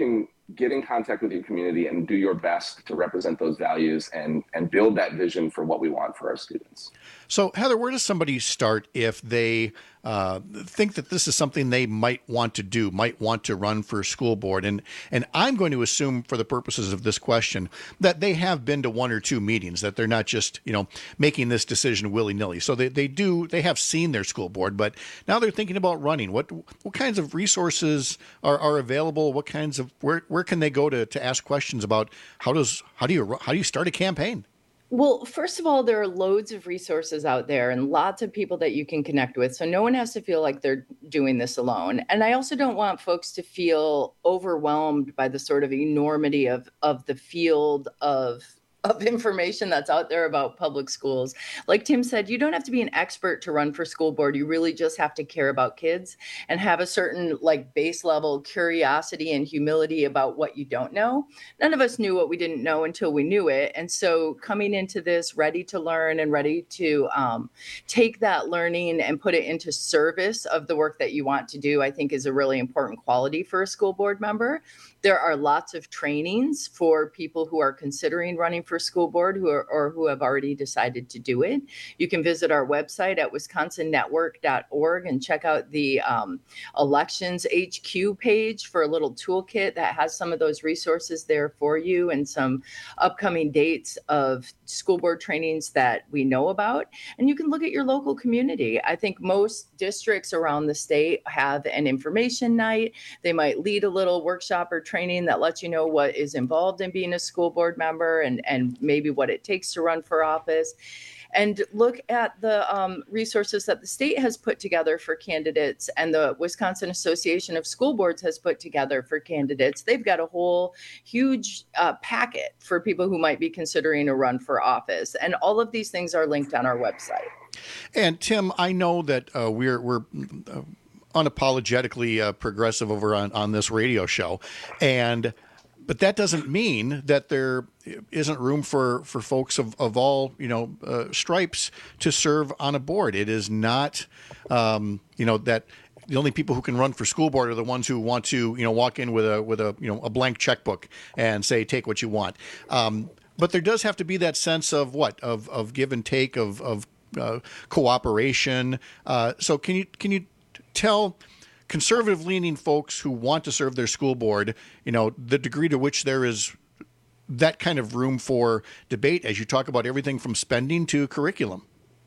get in contact with your community and do your best to represent those values and, and build that vision for what we want for our students. So, Heather, where does somebody start if they uh, think that this is something they might want to do, might want to run for school board? And and I'm going to assume, for the purposes of this question, that they have been to one or two meetings, that they're not just, you know, making this decision willy-nilly. So they, they do, they have seen their school board, but now they're thinking about running. What what kinds of resources are, are available? What kinds of, where where can they go to, to ask questions about how does how do you how do you start a campaign? Well, first of all, there are loads of resources out there and lots of people that you can connect with. So no one has to feel like they're doing this alone. And I also don't want folks to feel overwhelmed by the sort of enormity of, of the field of of information that's out there about public schools. Like Tim said, you don't have to be an expert to run for school board. You really just have to care about kids and have a certain like base level curiosity and humility about what you don't know. None of us knew what we didn't know until we knew it. And so coming into this ready to learn and ready to um, take that learning and put it into service of the work that you want to do, I think is a really important quality for a school board member. There are lots of trainings for people who are considering running for school board who are, or who have already decided to do it. You can visit our website at wisconsin network dot org and check out the um, elections H Q page for a little toolkit that has some of those resources there for you and some upcoming dates of school board trainings that we know about. And you can look at your local community. I think most districts around the state have an information night. They might lead a little workshop or training that lets you know what is involved in being a school board member and, and maybe what it takes to run for office. And look at the um, resources that the state has put together for candidates and the Wisconsin Association of School Boards has put together for candidates. They've got a whole huge uh, packet for people who might be considering a run for office. And all of these things are linked on our website. And Tim, I know that uh, we're we're uh, unapologetically uh, progressive over on, on this radio show, and but that doesn't mean that there isn't room for, for folks of, of all, you know, uh, stripes to serve on a board. It is not, um, you know, that the only people who can run for school board are the ones who want to, you know, walk in with a with a, you know, a blank checkbook and say, take what you want. Um, but there does have to be that sense of what? Of, of give and take, of, of uh, cooperation. Uh, so can you can you tell conservative-leaning folks who want to serve their school board, you know, the degree to which there is that kind of room for debate as you talk about everything from spending to curriculum?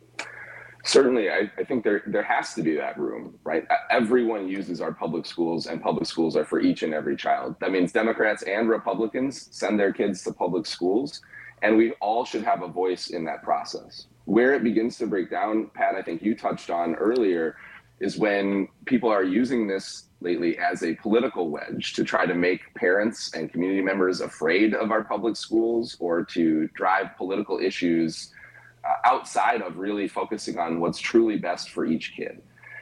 Certainly, I, I think there there has to be that room, right? Everyone uses our public schools, and public schools are for each and every child. That means Democrats and Republicans send their kids to public schools, and we all should have a voice in that process. Where it begins to break down, Pat, I think you touched on earlier, is when people are using this lately as a political wedge to try to make parents and community members afraid of our public schools or to drive political issues uh, outside of really focusing on what's truly best for each kid.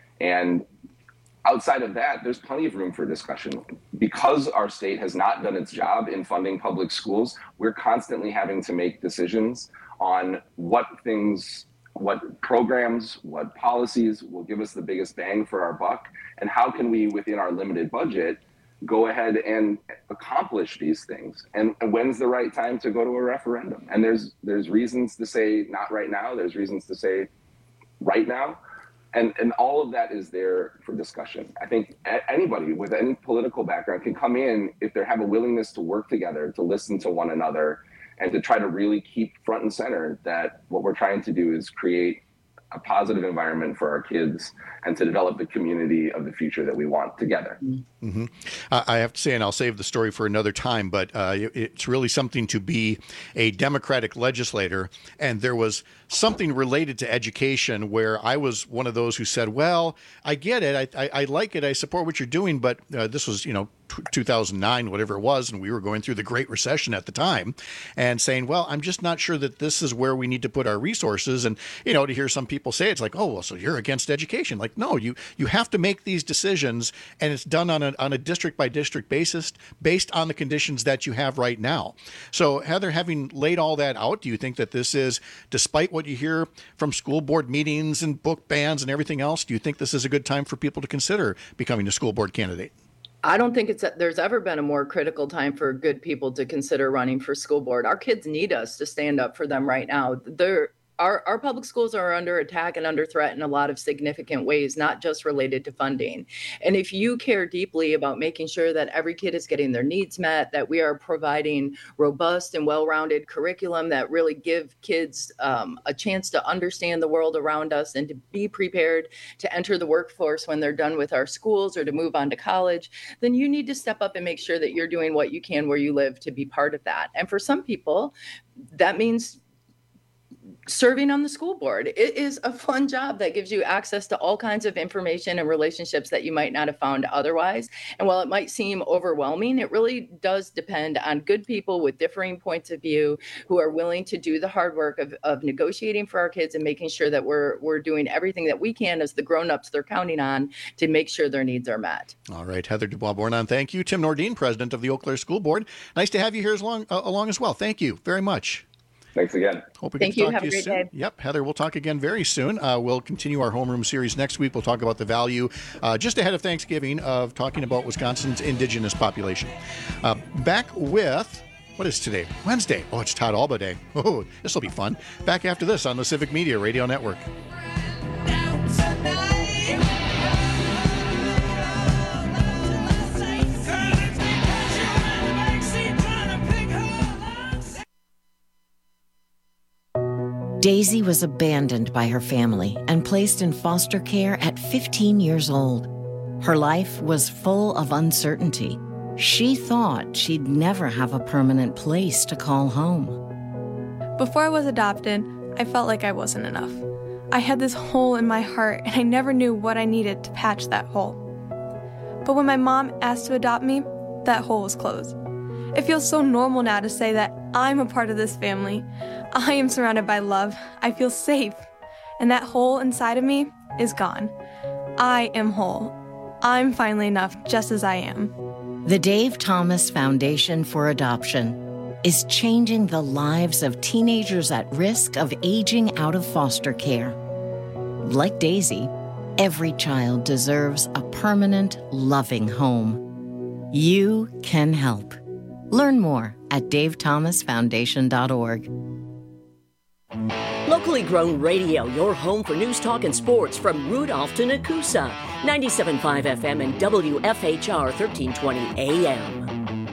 And outside of that, there's plenty of room for discussion. Because our state has not done its job in funding public schools, we're constantly having to make decisions on what things what programs, what policies will give us the biggest bang for our buck, and how can we, within our limited budget, go ahead and accomplish these things? And, and when's the right time to go to a referendum? And there's there's reasons to say not right now. There's reasons to say right now. And, and all of that is there for discussion. I think anybody with any political background can come in if they have a willingness to work together, to listen to one another, and to try to really keep front and center that what we're trying to do is create a positive environment for our kids and to develop the community of the future that we want together. Mm-hmm. Uh, I have to say, and I'll save the story for another time, but uh, it's really something to be a Democratic legislator. And there was something related to education where I was one of those who said, well, I get it. I, I, I like it. I support what you're doing. But uh, this was, you know, two thousand nine, whatever it was, and we were going through the Great Recession at the time, and saying, well, I'm just not sure that this is where we need to put our resources. And, you know, to hear some people say, it's like, oh, well, so you're against education. Like, no, you you have to make these decisions, and it's done on a, on a district-by-district basis based on the conditions that you have right now. So, Heather, having laid all that out, do you think that this is, despite what you hear from school board meetings and book bans and everything else, do you think this is a good time for people to consider becoming a school board candidate? I don't think it's there's ever been a more critical time for good people to consider running for school board. Our kids need us to stand up for them right now. They're Our, our public schools are under attack and under threat in a lot of significant ways, not just related to funding. And if you care deeply about making sure that every kid is getting their needs met, that we are providing robust and well-rounded curriculum that really give kids um, a chance to understand the world around us and to be prepared to enter the workforce when they're done with our schools or to move on to college, then you need to step up and make sure that you're doing what you can where you live to be part of that. And for some people, that means serving on the school board. It is a fun job that gives you access to all kinds of information and relationships that you might not have found otherwise. And while it might seem overwhelming, it really does depend on good people with differing points of view who are willing to do the hard work of, of negotiating for our kids and making sure that we're we're doing everything that we can as the grown-ups they're counting on to make sure their needs are met. All right, Heather Dubois-Bornon, thank you. Tim Nordin, president of the Eau Claire School Board. Nice to have you here as long, uh, along as well. Thank you very much. Thanks again. Hope we Thank get to you. talk Have to a you great soon. day. Yep, Heather, we'll talk again very soon. Uh, we'll continue our homeroom series next week. We'll talk about the value, uh, just ahead of Thanksgiving, of talking about Wisconsin's indigenous population. Uh, back with, what is today? Wednesday. Oh, it's Todd Alba Day. Oh, this will be fun. Back after this on the Civic Media Radio Network. Daisy was abandoned by her family and placed in foster care at fifteen years old. Her life was full of uncertainty. She thought she'd never have a permanent place to call home. Before I was adopted, I felt like I wasn't enough. I had this hole in my heart, and I never knew what I needed to patch that hole. But when my mom asked to adopt me, that hole was closed. It feels so normal now to say that I'm a part of this family. I am surrounded by love. I feel safe. And that hole inside of me is gone. I am whole. I'm finally enough just as I am. The Dave Thomas Foundation for Adoption is changing the lives of teenagers at risk of aging out of foster care. Like Daisy, every child deserves a permanent, loving home. You can help. Learn more at dave thomas foundation dot org. Locally grown radio, your home for news, talk, and sports from Rudolph to Nakusa. ninety-seven point five F M and W F H R thirteen twenty A M.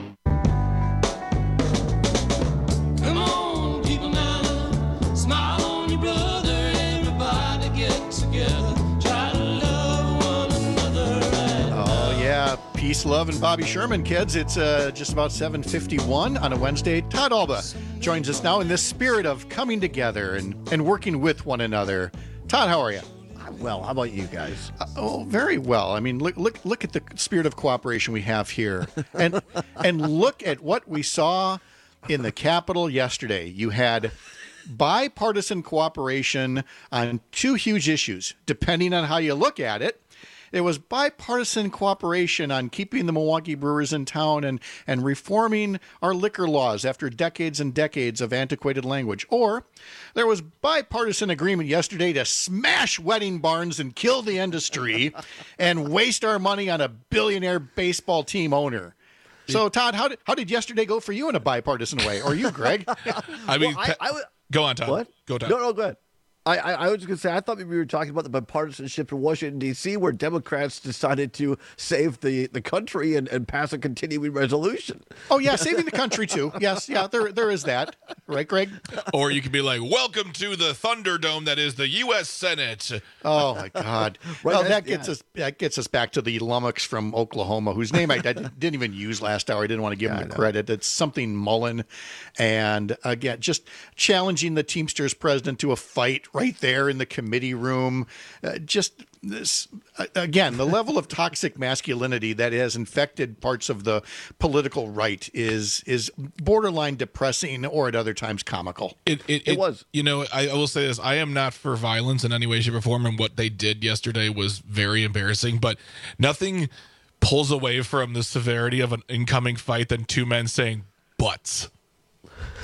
Come on, people now, smile on your brother, everybody get together, try to love one another right. Oh, yeah. Peace, love, and Bobby Sherman, kids. It's uh, just about seven fifty-one on a Wednesday. Todd Alba joins us now in this spirit of coming together and, and working with one another. Todd, how are you? Well, how about you guys? Uh, oh, very well. I mean, look, look, look at the spirit of cooperation we have here, and and look at what we saw in the Capitol yesterday. You had bipartisan cooperation on two huge issues, depending on how you look at it. It was bipartisan cooperation on keeping the Milwaukee Brewers in town and, and reforming our liquor laws after decades and decades of antiquated language. Or there was bipartisan agreement yesterday to smash wedding barns and kill the industry and waste our money on a billionaire baseball team owner. So, Todd, how did, how did yesterday go for you in a bipartisan way? Or you, Greg? I mean, well, I, I would, go on, Todd. What? Go, Todd. No, no, go ahead. I, I, I was just going to say, I thought maybe we were talking about the bipartisanship in Washington, D C, where Democrats decided to save the, the country and, and pass a continuing resolution. Oh, yeah, saving the country, too. Yes, yeah, there there is that. Right, Greg? Or you could be like, welcome to the Thunderdome that is the U S Senate. Oh, my God. Right, well, that yeah. gets us that gets us back to the lummox from Oklahoma, whose name I, I didn't even use last hour. I didn't want to give Yeah, him the credit. It's something Mullen. And, again, just challenging the Teamsters president to a fight right there in the committee room. Uh, just this, uh, again, the level of toxic masculinity that has infected parts of the political right is is borderline depressing, or at other times comical. It, it, it was. You know, I, I will say this. I am not for violence in any way, shape, or form, and what they did yesterday was very embarrassing, but nothing pulls away from the severity of an incoming fight than two men saying butts.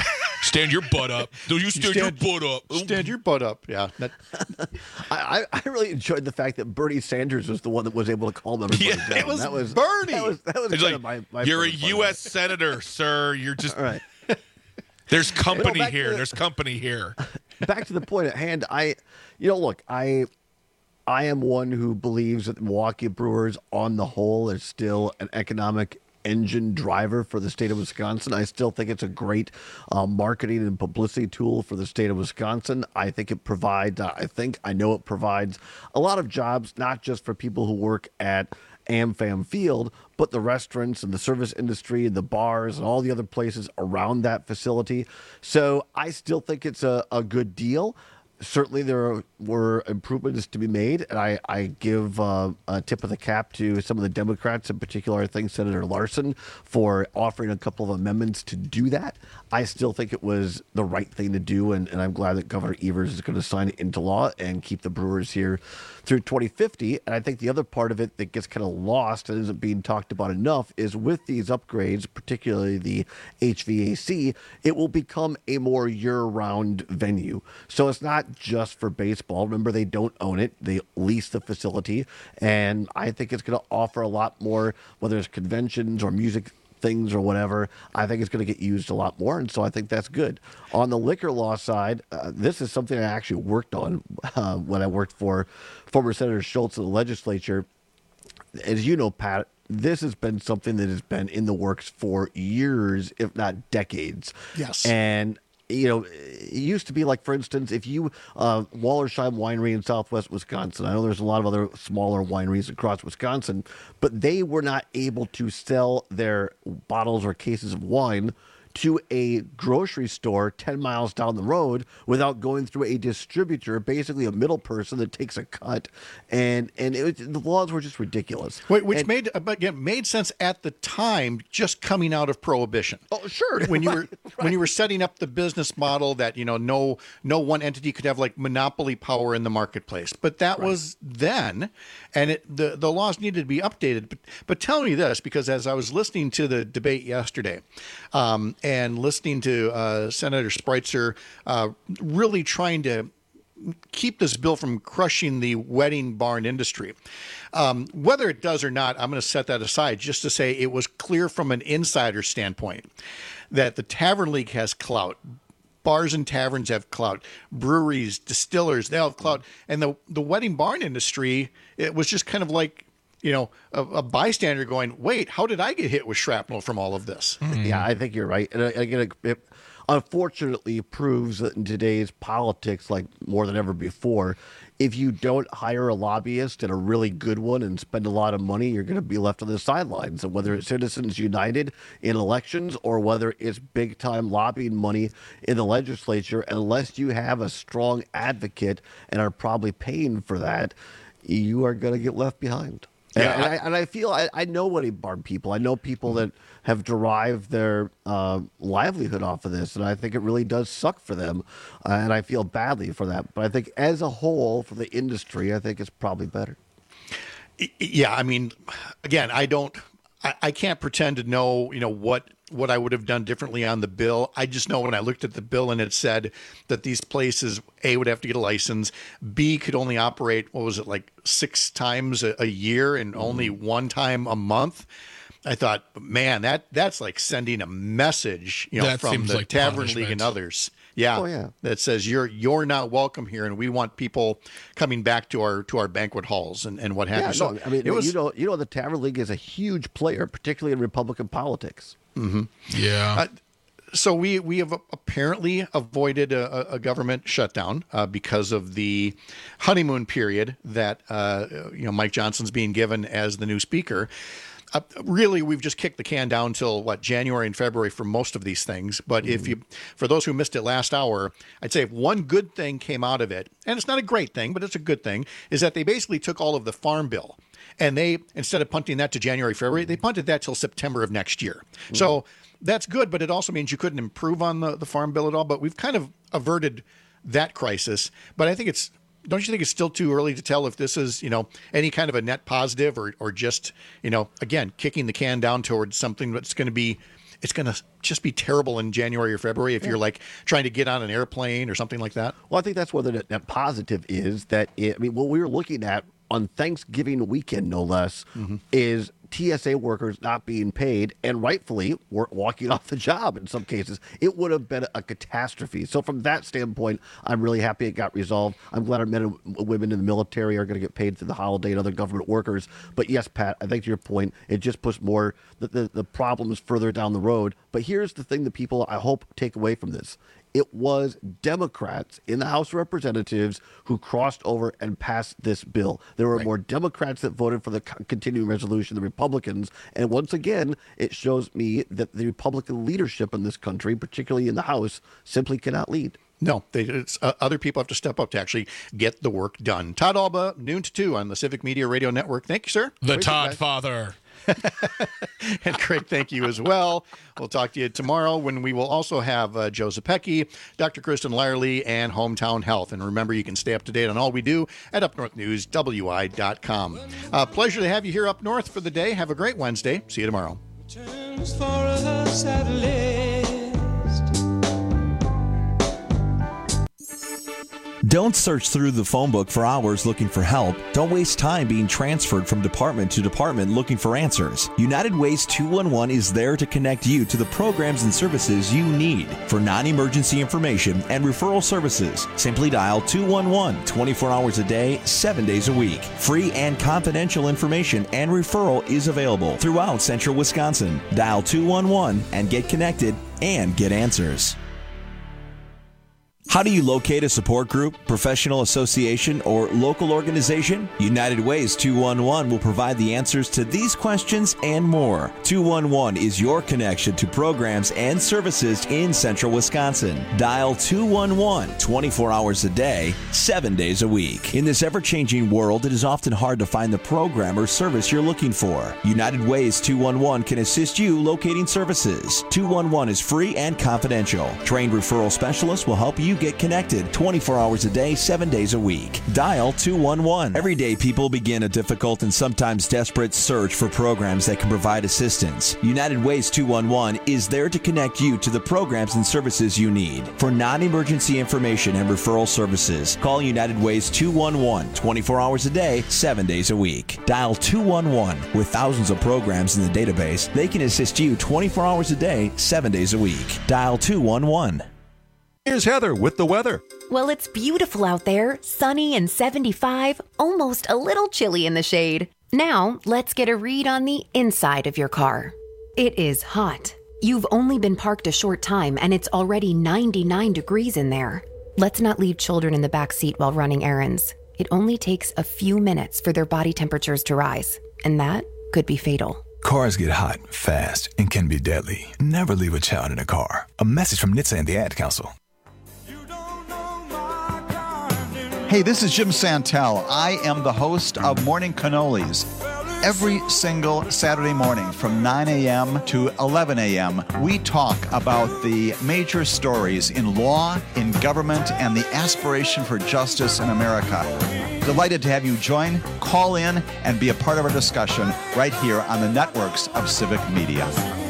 Stand your butt up. Do you stand, stand- your butt up? Stand your butt up. Yeah. That, I, I I really enjoyed the fact that Bernie Sanders was the one that was able to calm everybody Yeah, down. it was that was Bernie. That was, that was It's kind like, of my, my you're a favorite part of U S senator, sir. You're just All right. There's company back to here. the- There's company here. Back to the point at hand. I, you know, look, I, I am one who believes that the Milwaukee Brewers, on the whole, is still an economic engine driver for the state of Wisconsin. I still think it's a great uh, marketing and publicity tool for the state of Wisconsin. I think it provides. Uh, I think I know it provides a lot of jobs, not just for people who work at AmFam Field, but the restaurants and the service industry and the bars and all the other places around that facility. So I still think it's a, a good deal. Certainly there were improvements to be made, and I, I give uh, a tip of the cap to some of the Democrats, in particular, I think Senator Larson, for offering a couple of amendments to do that. I still think it was the right thing to do, and, and I'm glad that Governor Evers is going to sign it into law and keep the Brewers here through twenty fifty. And I think the other part of it that gets kind of lost and isn't being talked about enough is with these upgrades, particularly the H V A C, it will become a more year-round venue. So it's not just for baseball. Remember, they don't own it. They lease the facility. And I think it's going to offer a lot more, whether it's conventions or music things or whatever. I think it's going to get used a lot more, and so I think that's good. On the liquor law side, uh, this is something I actually worked on uh, when I worked for former Senator Schultz in the legislature. As you know, Pat, this has been something that has been in the works for years, if not decades. Yes. And you know, it used to be like, for instance, if you, uh, Wallersheim Winery in southwest Wisconsin, I know there's a lot of other smaller wineries across Wisconsin, but they were not able to sell their bottles or cases of wine to a grocery store ten miles down the road without going through a distributor, basically a middle person that takes a cut. And and it was, the laws were just ridiculous. Wait, which And- made but again made sense at the time, just coming out of Prohibition. Oh, sure. When you were Right, when you were setting up the business model that, you know, no no one entity could have like monopoly power in the marketplace. But that was then, and it, the the laws needed to be updated. But but tell me this, because as I was listening to the debate yesterday, um, and listening to uh, Senator Spreitzer uh, really trying to keep this bill from crushing the wedding barn industry. Um, whether it does or not, I'm going to set that aside just to say it was clear from an insider standpoint that the Tavern League has clout. Bars and taverns have clout. Breweries, distillers, they all have clout. And the, the wedding barn industry, it was just kind of like, you know, a, a bystander going, wait, how did I get hit with shrapnel from all of this? Yeah, I think you're right. And uh, again, it, it unfortunately proves that in today's politics, like more than ever before, if you don't hire a lobbyist and a really good one and spend a lot of money, you're going to be left on the sidelines. And whether it's Citizens United in elections or whether it's big time lobbying money in the legislature, unless you have a strong advocate and are probably paying for that, you are going to get left behind. Yeah, and, I, and I feel I, I know wedding barn people. I know people that have derived their uh, livelihood off of this, and I think it really does suck for them. Uh, and I feel badly for that. But I think as a whole, for the industry, I think it's probably better. Yeah, I mean, again, I don't, I, I can't pretend to know, you know, what what I would have done differently on the bill. I just know when I looked at the bill and it said that these places, A, would have to get a license, B, could only operate, what was it, like six times a, a year and only one time a month. I thought, man, that that's like sending a message, you know, That from seems the like Tavern punishment. League and others. Yeah, Oh, yeah. that says you're you're not welcome here, and we want people coming back to our to our banquet halls and, and what have Yeah, you. So no, I mean, it was you know, you know, the Tavern League is a huge player, particularly in Republican politics. Mm-hmm. Yeah. Uh, so we we have apparently avoided a, a government shutdown uh, because of the honeymoon period that uh, you know Mike Johnson's being given as the new speaker. Uh, really, we've just kicked the can down till what January and February for most of these things. But mm-hmm. if you, for those who missed it last hour, I'd say if one good thing came out of it, and it's not a great thing, but it's a good thing, is that they basically took all of the farm bill and they, instead of punting that to January, February, they punted that till September of next year. Mm-hmm. So that's good, but it also means you couldn't improve on the, the farm bill at all. But we've kind of averted that crisis. But I think it's, don't you think it's still too early to tell if this is, you know, any kind of a net positive or, or just, you know, again, kicking the can down towards something that's going to be it's going to just be terrible in January or February if yeah. you're like trying to get on an airplane or something like that? Well, I think that's where the net positive is that, it, I mean, what we were looking at on Thanksgiving weekend, no less, mm-hmm. is T S A workers not being paid and rightfully were walking off the job in some cases. It would have been a catastrophe. So from that standpoint, I'm really happy it got resolved. I'm glad our men and women in the military are going to get paid through the holiday and other government workers. But yes, Pat, I think to your point, it just puts more the, the, the problems further down the road. But here's the thing that people, I hope, take away from this. It was Democrats in the House of Representatives who crossed over and passed this bill. There were right. more Democrats that voted for the continuing resolution than Republicans. And once again, it shows me that the Republican leadership in this country, particularly in the House, simply cannot lead. No, they, it's, uh, other people have to step up to actually get the work done. Todd Alba, noon to two on the Civic Media Radio Network. Thank you, sir. The Todd Father. And Craig, thank you as well. We'll talk to you tomorrow when we will also have uh, Joe Zepecki, Doctor Kristen Lyerly, and Hometown Health. And remember, you can stay up to date on all we do at up north news w i dot com. Uh, pleasure to have you here up north for the day. Have a great Wednesday. See you tomorrow. Don't search through the phone book for hours looking for help. Don't waste time being transferred from department to department looking for answers. United Ways two one one is there to connect you to the programs and services you need. For non-emergency information and referral services, simply dial two one one twenty-four hours a day, seven days a week. Free and confidential information and referral is available throughout central Wisconsin. Dial two one one and get connected and get answers. How do you locate a support group, professional association, or local organization? United Ways two one one will provide the answers to these questions and more. two one one is your connection to programs and services in central Wisconsin. Dial two one one twenty-four hours a day, seven days a week. In this ever-changing world, it is often hard to find the program or service you're looking for. United Ways two one one can assist you locating services. two one one is free and confidential. Trained referral specialists will help you get connected twenty-four hours a day, seven days a week. Dial two one one. Every day, people begin a difficult and sometimes desperate search for programs that can provide assistance. United Ways two one one is there to connect you to the programs and services you need. For non-emergency information and referral services, call United Ways two one one twenty-four hours a day, seven days a week. Dial two one one. With thousands of programs in the database, they can assist you twenty-four hours a day, seven days a week. Dial two one one. Here's Heather with the weather. Well, it's beautiful out there, sunny and seventy-five, almost a little chilly in the shade. Now, let's get a read on the inside of your car. It is hot. You've only been parked a short time and it's already ninety-nine degrees in there. Let's not leave children in the back seat while running errands. It only takes a few minutes for their body temperatures to rise, and that could be fatal. Cars get hot, fast, and can be deadly. Never leave a child in a car. A message from N H T S A and the Ad Council. Hey, this is Jim Santel. I am the host of Morning Cannolis. Every single Saturday morning from nine a.m. to eleven a.m., we talk about the major stories in law, in government, and the aspiration for justice in America. Delighted to have you join, call in, and be a part of our discussion right here on the networks of Civic Media.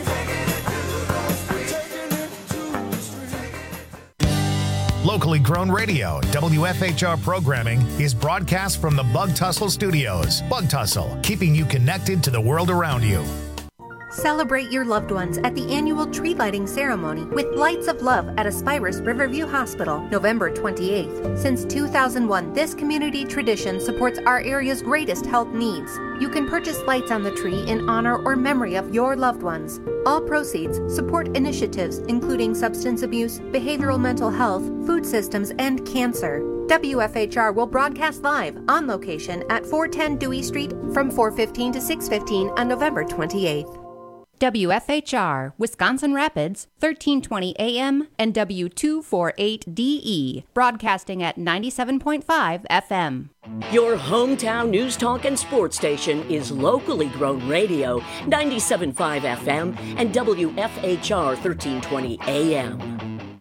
Locally grown radio, W F H R programming is broadcast from the Bug Tussle Studios. Bug Tussle, keeping you connected to the world around you. Celebrate your loved ones at the annual tree lighting ceremony with Lights of Love at Aspirus Riverview Hospital, November twenty-eighth. Since two thousand one, this community tradition supports our area's greatest health needs. You can purchase lights on the tree in honor or memory of your loved ones. All proceeds support initiatives including substance abuse, behavioral mental health, food systems, and cancer. W F H R will broadcast live on location at four ten Dewey Street from four fifteen to six fifteen on November twenty-eighth. W F H R, Wisconsin Rapids, thirteen twenty A M and W two forty-eight D E, broadcasting at ninety-seven point five F M. Your hometown news talk and sports station is locally grown radio, ninety-seven point five F M and W F H R thirteen twenty A M.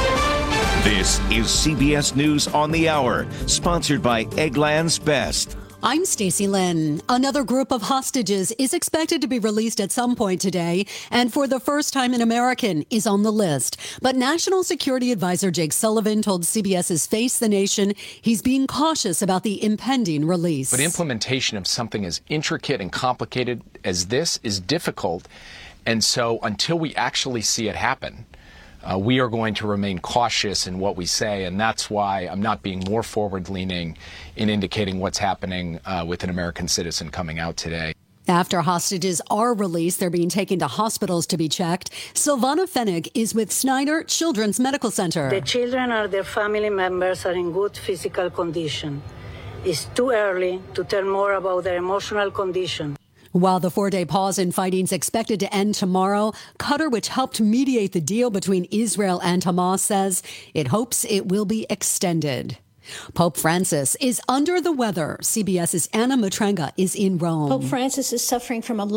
This is C B S News on the Hour, sponsored by Eggland's Best. I'm Stacey Lynn. Another group of hostages is expected to be released at some point today, and for the first time an American is on the list. But National Security Advisor Jake Sullivan told CBS's Face the Nation he's being cautious about the impending release. But implementation of something as intricate and complicated as this is difficult, and so until we actually see it happen, Uh, we are going to remain cautious in what we say, and that's why I'm not being more forward-leaning in indicating what's happening uh, with an American citizen coming out today. After hostages are released, they're being taken to hospitals to be checked. Silvana Fennig is with Snyder Children's Medical Center. The children or their family members are in good physical condition. It's too early to tell more about their emotional condition. While the four-day pause in fighting is expected to end tomorrow, Qatar, which helped mediate the deal between Israel and Hamas, says it hopes it will be extended. Pope Francis is under the weather. CBS's Anna Matrenga is in Rome. Pope Francis is suffering from a